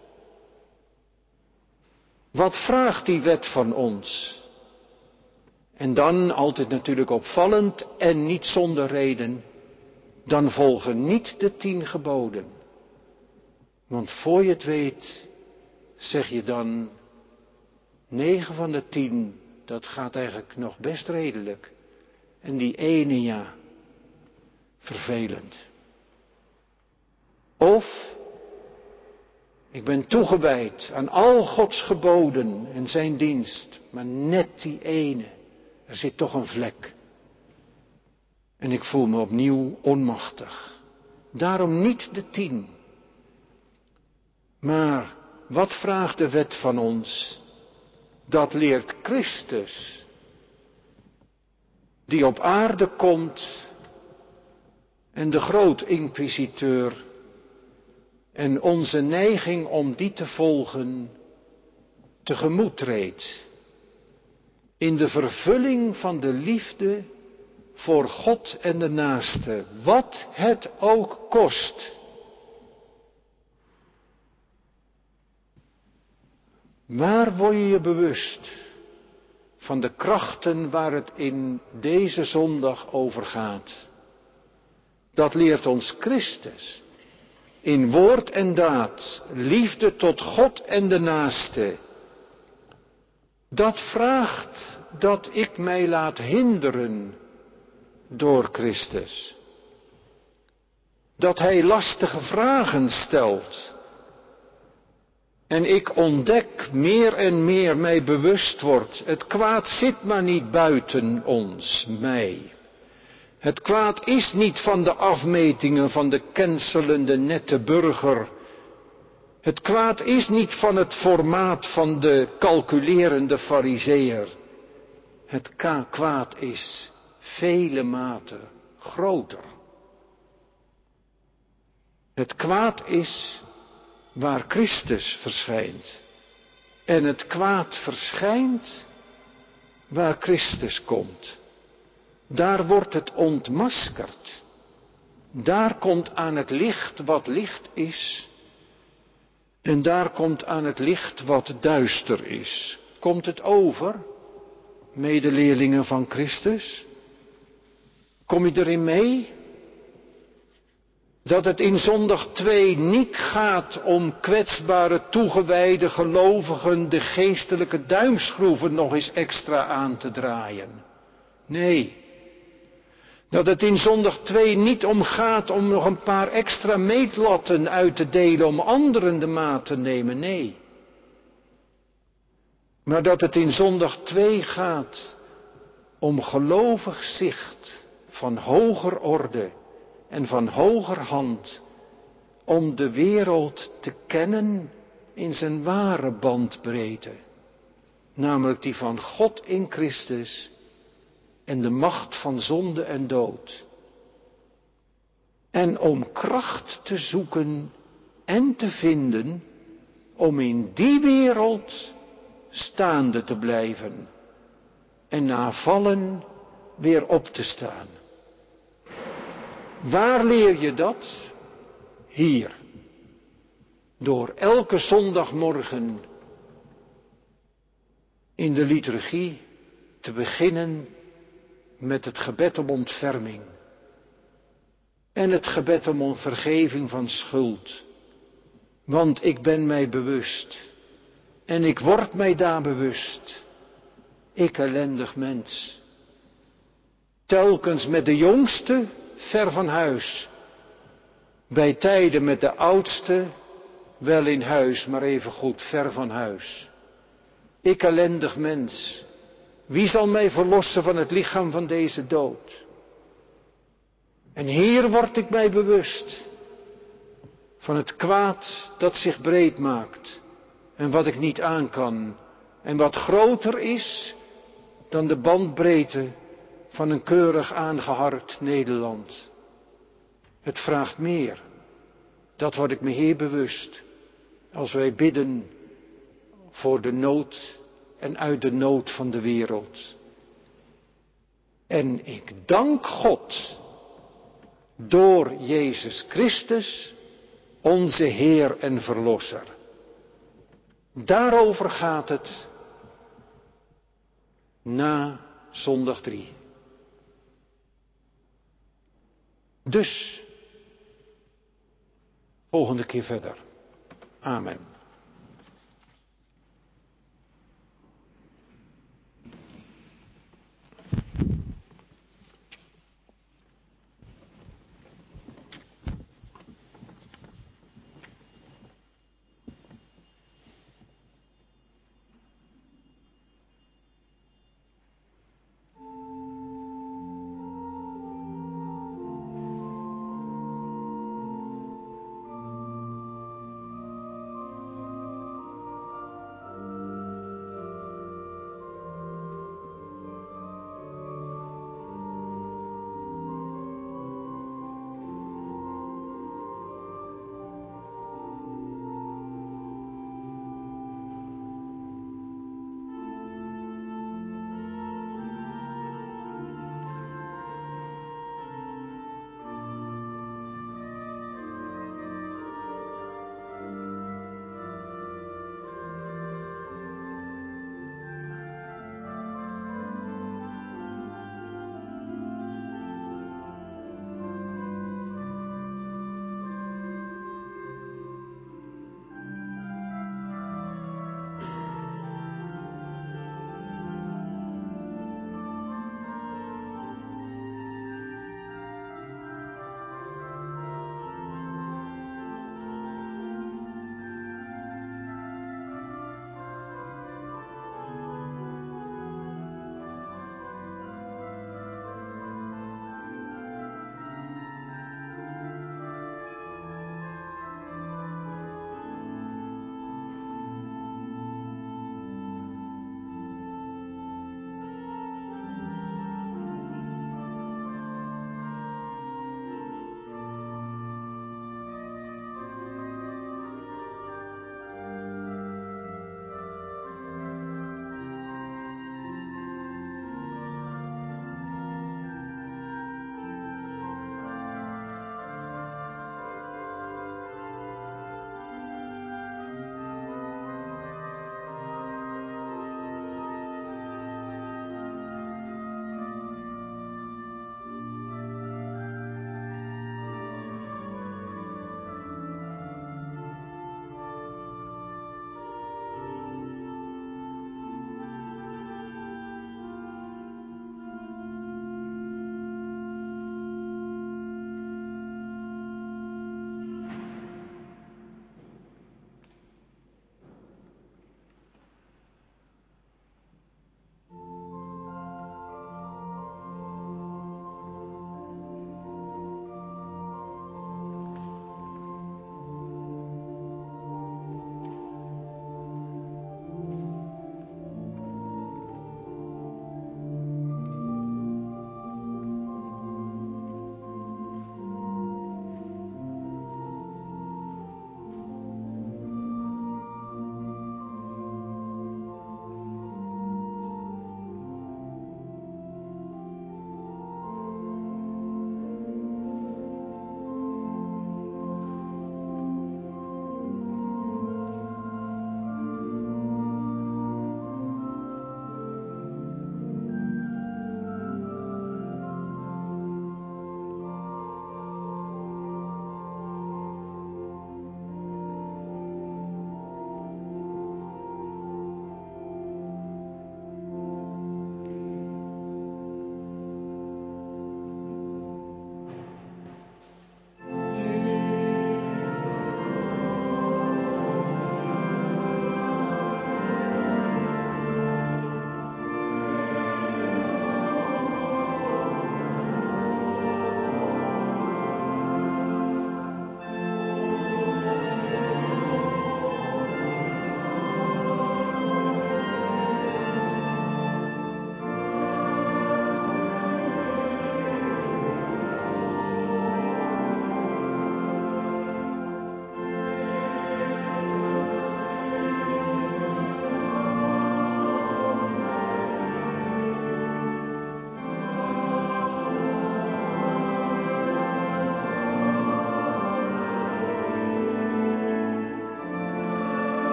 Wat vraagt die wet van ons? En dan, altijd natuurlijk opvallend en niet zonder reden, dan volgen niet de tien geboden. Want voor je het weet, zeg je dan, negen van de tien, dat gaat eigenlijk nog best redelijk. En die ene, ja, vervelend. Of, ik ben toegewijd aan al Gods geboden en zijn dienst, maar net die ene, er zit toch een vlek. En ik voel me opnieuw onmachtig. Daarom niet de tien. Maar wat vraagt de wet van ons? Dat leert Christus, die op aarde komt en de grootinquisiteur en onze neiging om die te volgen tegemoet treedt. In de vervulling van de liefde voor God en de naaste, wat het ook kost. Waar word je je bewust van de krachten waar het in deze zondag over gaat? Dat leert ons Christus. In woord en daad, liefde tot God en de naaste. Dat vraagt dat ik mij laat hinderen door Christus. Dat Hij lastige vragen stelt. En ik ontdek meer en meer mij bewust word. Het kwaad zit maar niet buiten ons, mij. Het kwaad is niet van de afmetingen van de cancelende nette burger. Het kwaad is niet van het formaat van de calculerende farizeeër. Het kwaad is vele maten groter. Het kwaad is waar Christus verschijnt. En het kwaad verschijnt waar Christus komt. Daar wordt het ontmaskerd. Daar komt aan het licht wat licht is. En daar komt aan het licht wat duister is. Komt het over, medeleerlingen van Christus? Kom je erin mee? Dat het in zondag twee niet gaat om kwetsbare, toegewijde gelovigen de geestelijke duimschroeven nog eens extra aan te draaien. Nee. Dat het in zondag twee niet om gaat om nog een paar extra meetlatten uit te delen om anderen de maat te nemen. Nee. Maar dat het in zondag twee gaat om gelovig zicht van hoger orde en van hoger hand, om de wereld te kennen in zijn ware bandbreedte, namelijk die van God in Christus en de macht van zonde en dood. En om kracht te zoeken en te vinden om in die wereld staande te blijven en na vallen weer op te staan. Waar leer je dat? Hier. Door elke zondagmorgen in de liturgie te beginnen met het gebed om ontferming. En het gebed om vergeving van schuld. Want ik ben mij bewust. En ik word mij daar bewust. Ik ellendig mens. Telkens met de jongste ver van huis. Bij tijden met de oudste wel in huis, maar even goed ver van huis. Ik ellendig mens. Wie zal mij verlossen van het lichaam van deze dood? En hier word ik mij bewust van het kwaad dat zich breed maakt en wat ik niet aan kan en wat groter is dan de bandbreedte van een keurig aangeharkt Nederland. Het vraagt meer. Dat word ik me hier bewust als wij bidden voor de nood en uit de nood van de wereld. En ik dank God door Jezus Christus, onze Heer en Verlosser. Daarover gaat het na zondag drie. Dus, volgende keer verder. Amen.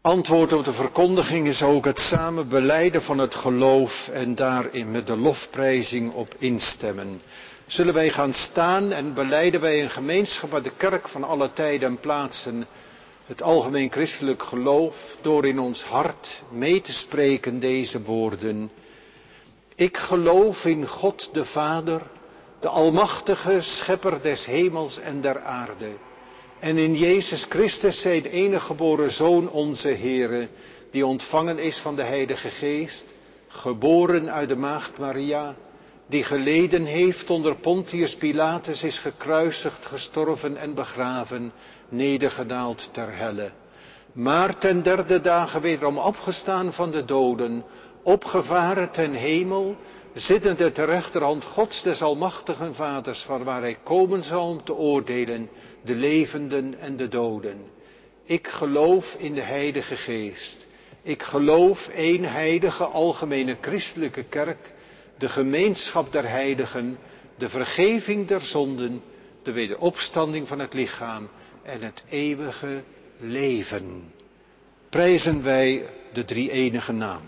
Antwoord op de verkondiging is ook het samen belijden van het geloof en daarin met de lofprijzing op instemmen. Zullen wij gaan staan en belijden wij een gemeenschap uit de kerk van alle tijden en plaatsen het algemeen christelijk geloof door in ons hart mee te spreken deze woorden. Ik geloof in God de Vader, de almachtige schepper des hemels en der aarde. En in Jezus Christus zijn enige geboren Zoon onze Heere, die ontvangen is van de Heilige Geest, geboren uit de maagd Maria, die geleden heeft onder Pontius Pilatus, is gekruisigd, gestorven en begraven, nedergedaald ter helle. Maar ten derde dagen wederom opgestaan van de doden, opgevaren ten hemel, zittende ter rechterhand Gods des almachtigen Vaders, van waar hij komen zal om te oordelen de levenden en de doden. Ik geloof in de Heilige Geest. Ik geloof één heilige algemene christelijke kerk, de gemeenschap der heiligen, de vergeving der zonden, de wederopstanding van het lichaam en het eeuwige leven. Prijzen wij de drie-enige naam.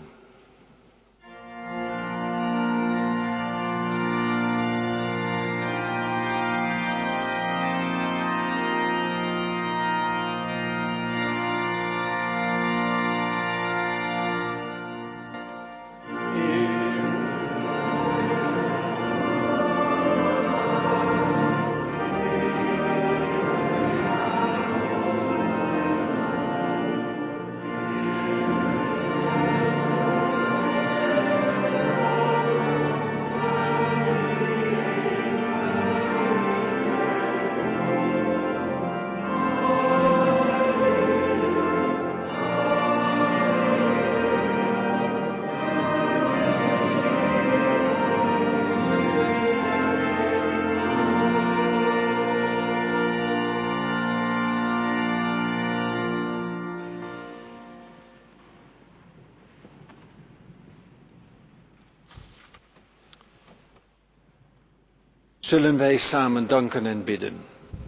Zullen wij samen danken en bidden.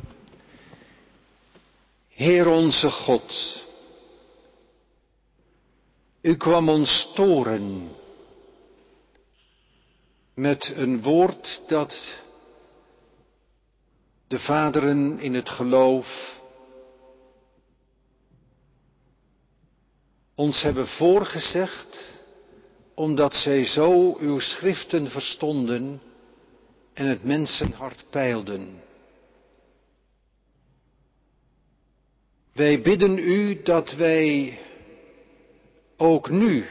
Heer onze God, u kwam ons toren met een woord dat de vaderen in het geloof ons hebben voorgezegd, omdat zij zo uw schriften verstonden en het mensenhart peilden. Wij bidden u dat wij ook nu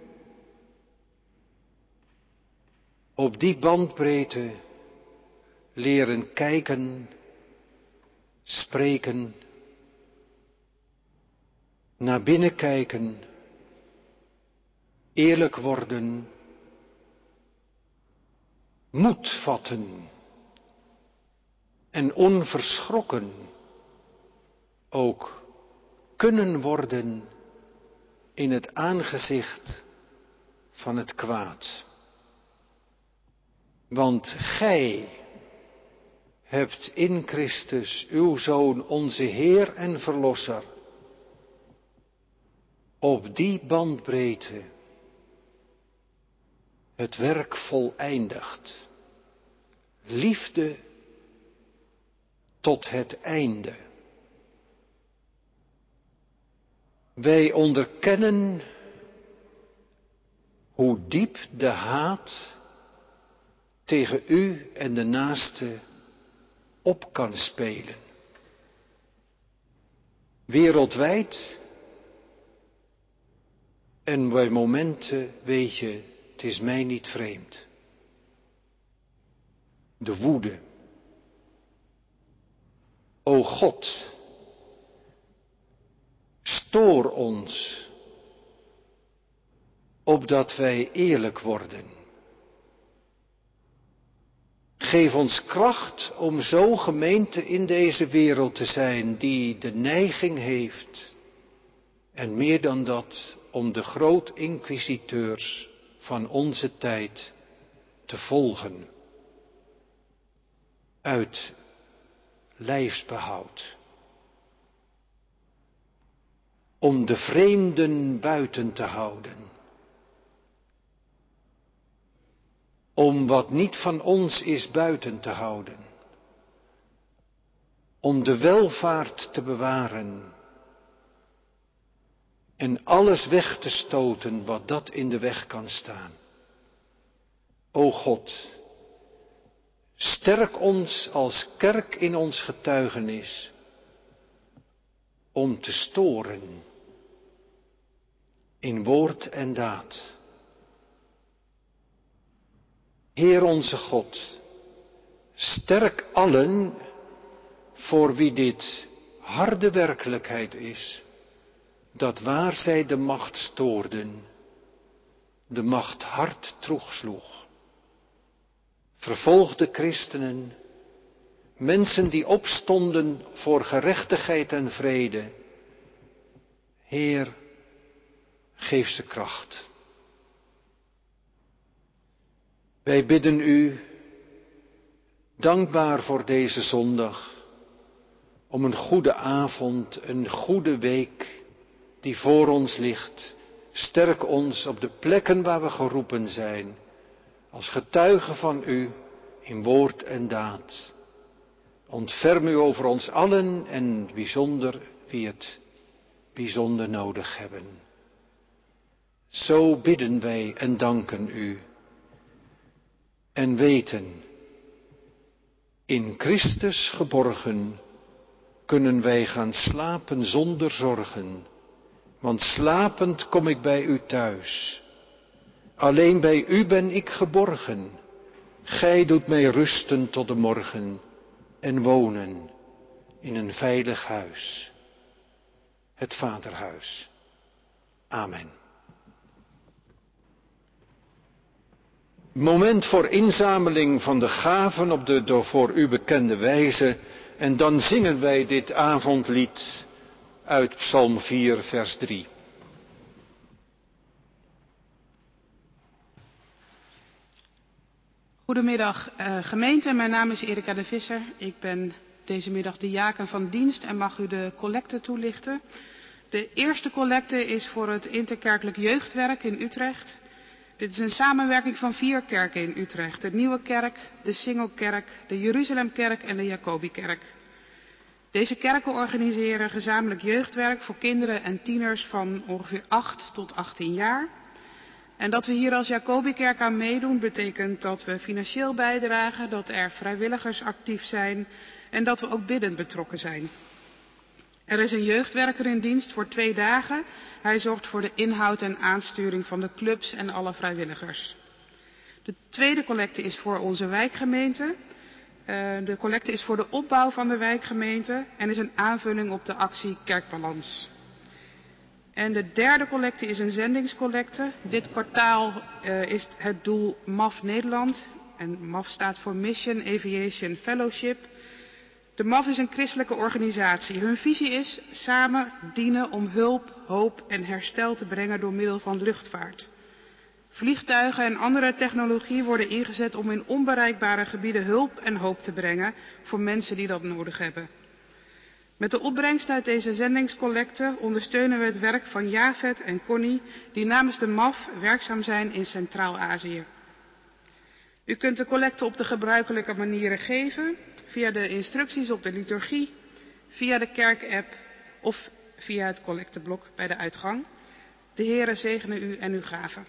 op die bandbreedte leren kijken, spreken, naar binnen kijken, eerlijk worden, moed vatten en onverschrokken ook kunnen worden in het aangezicht van het kwaad. Want gij hebt in Christus, uw Zoon, onze Heer en Verlosser, op die bandbreedte het werk voleindigd. Liefde tot het einde. Wij onderkennen hoe diep de haat tegen u en de naaste op kan spelen. Wereldwijd en bij momenten weet je, het is mij niet vreemd. De woede. O God, stoor ons, opdat wij eerlijk worden. Geef ons kracht om zo gemeente in deze wereld te zijn die de neiging heeft, en meer dan dat, om de groot-inquisiteurs van onze tijd te volgen. Uit lijfsbehoud. om de vreemden buiten te houden. Om wat niet van ons is buiten te houden. Om de welvaart te bewaren. En alles weg te stoten wat dat in de weg kan staan. O God, sterk ons als kerk in ons getuigenis. Om te storen. In woord en daad. Heer onze God, sterk allen voor wie dit harde werkelijkheid is, dat waar zij de macht stoorden, de macht hard terugsloeg. Vervolgde christenen, mensen die opstonden voor gerechtigheid en vrede. Heer, geef ze kracht. Wij bidden u, dankbaar voor deze zondag, om een goede avond, een goede week die voor ons ligt. Sterk ons op de plekken waar we geroepen zijn, als getuigen van u in woord en daad. Ontferm u over ons allen en bijzonder wie het bijzonder nodig hebben. Zo bidden wij en danken u. En weten, in Christus geborgen, kunnen wij gaan slapen zonder zorgen. Want slapend kom ik bij u thuis. Alleen bij u ben ik geborgen. Gij doet mij rusten tot de morgen en wonen in een veilig huis. Het Vaderhuis. Amen. Moment voor inzameling van de gaven op de door voor u bekende wijze. En dan zingen wij dit avondlied uit Psalm vier, vers drie. Goedemiddag uh, gemeente, mijn naam is Erika de Visser. Ik ben deze middag diaken van dienst en mag u de collecte toelichten. De eerste collecte is voor het interkerkelijk jeugdwerk in Utrecht. Dit is een samenwerking van vier kerken in Utrecht. De Nieuwe Kerk, de Singelkerk, de Jeruzalemkerk en de Jacobikerk. Deze kerken organiseren gezamenlijk jeugdwerk voor kinderen en tieners van ongeveer acht tot achttien jaar. En dat we hier als Jacobikerk aan meedoen betekent dat we financieel bijdragen, dat er vrijwilligers actief zijn en dat we ook biddend betrokken zijn. Er is een jeugdwerker in dienst voor twee dagen. Hij zorgt voor de inhoud en aansturing van de clubs en alle vrijwilligers. De tweede collecte is voor onze wijkgemeente. Uh, de collecte is voor de opbouw van de wijkgemeente en is een aanvulling op de actie Kerkbalans. En de derde collecte is een zendingscollecte. Dit kwartaal uh, is het doel M A F Nederland. En M A F staat voor Mission Aviation Fellowship. De M A F is een christelijke organisatie. Hun visie is samen dienen om hulp, hoop en herstel te brengen door middel van luchtvaart. Vliegtuigen en andere technologie worden ingezet om in onbereikbare gebieden hulp en hoop te brengen voor mensen die dat nodig hebben. Met de opbrengst uit deze zendingscollecte ondersteunen we het werk van Javed en Connie, die namens de M A F werkzaam zijn in Centraal-Azië. U kunt de collecte op de gebruikelijke manieren geven, via de instructies op de liturgie, via de kerkapp of via het collecteblok bij de uitgang. De Heere zegene u en uw gaven.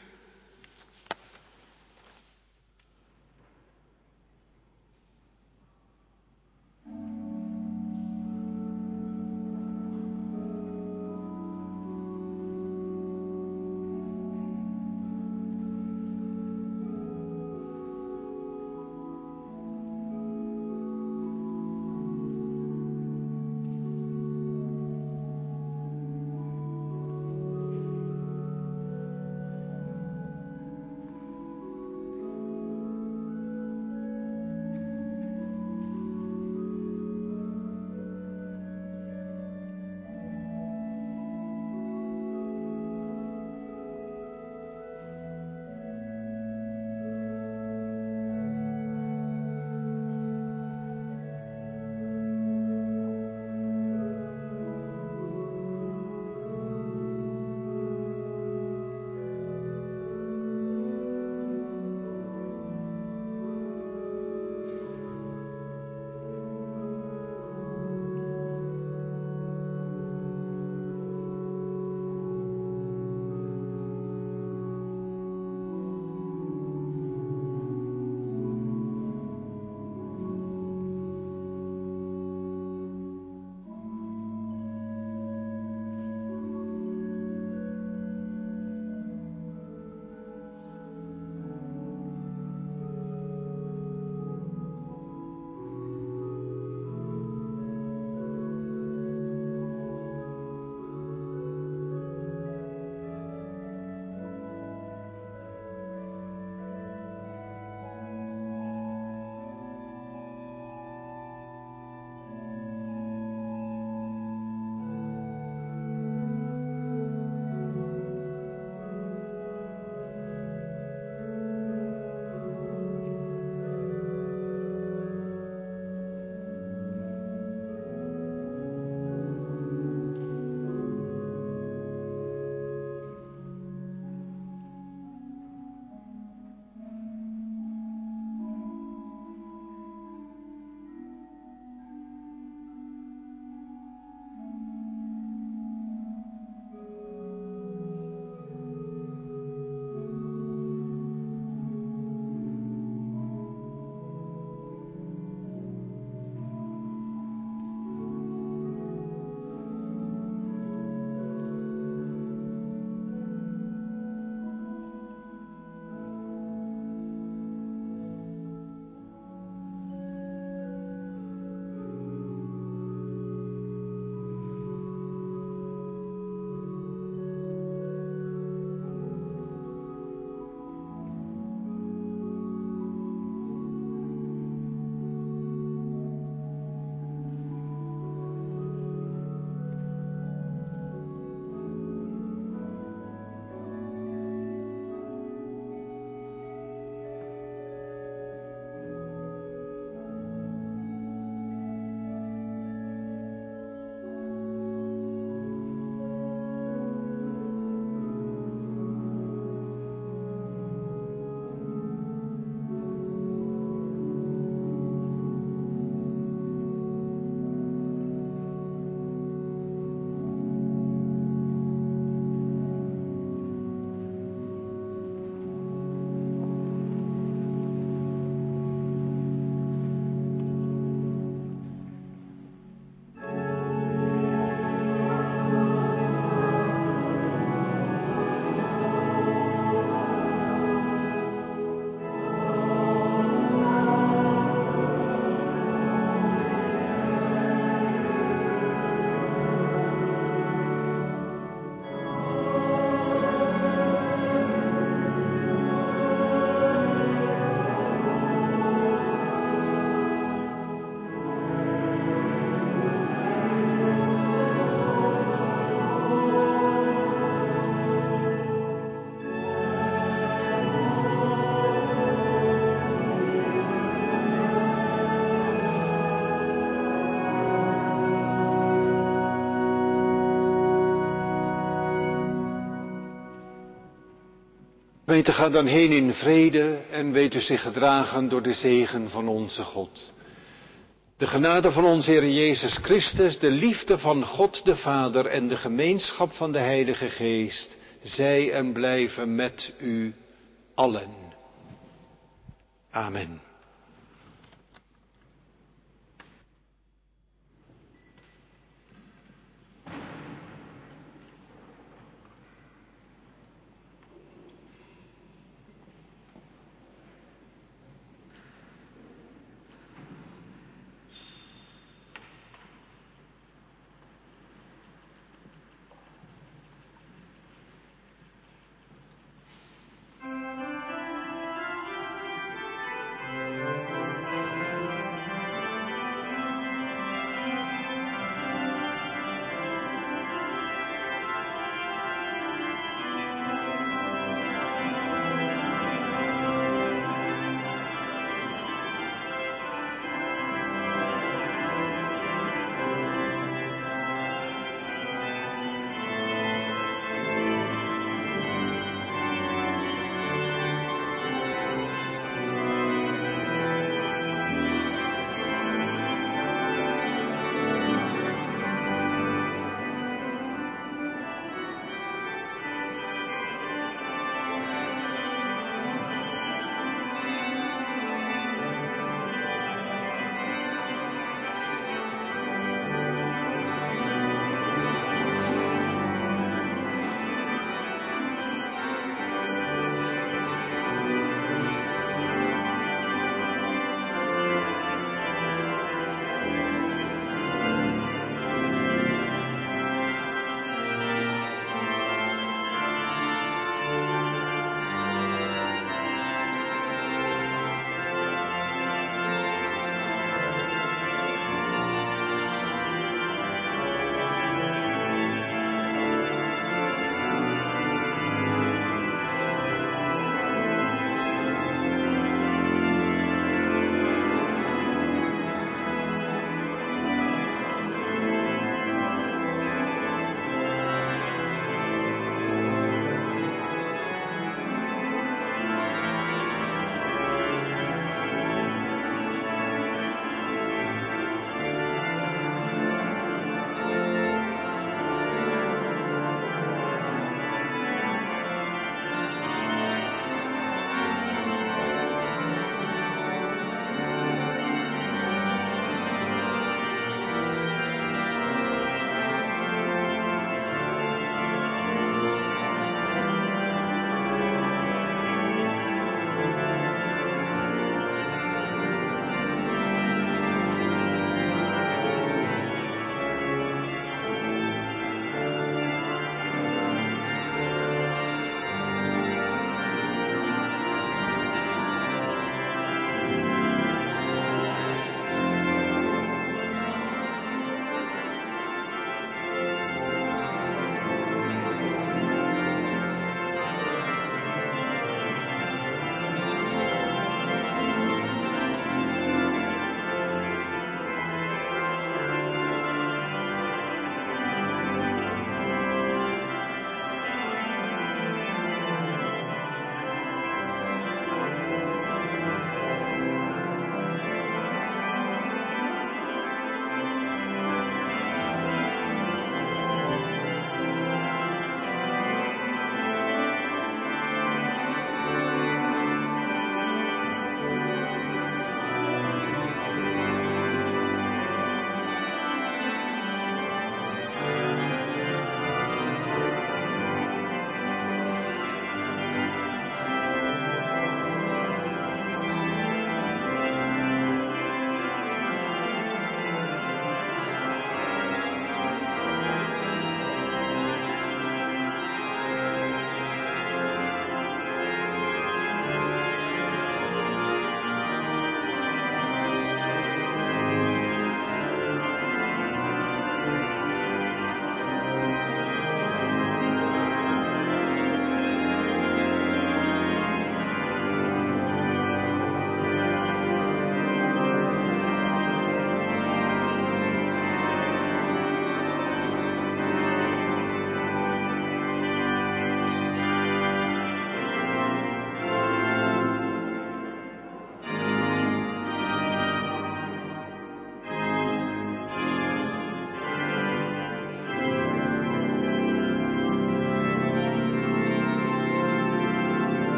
Gemeente, ga dan heen in vrede en weet u zich gedragen door de zegen van onze God. De genade van onze Heer Jezus Christus, de liefde van God de Vader en de gemeenschap van de Heilige Geest, zij en blijven met u allen. Amen.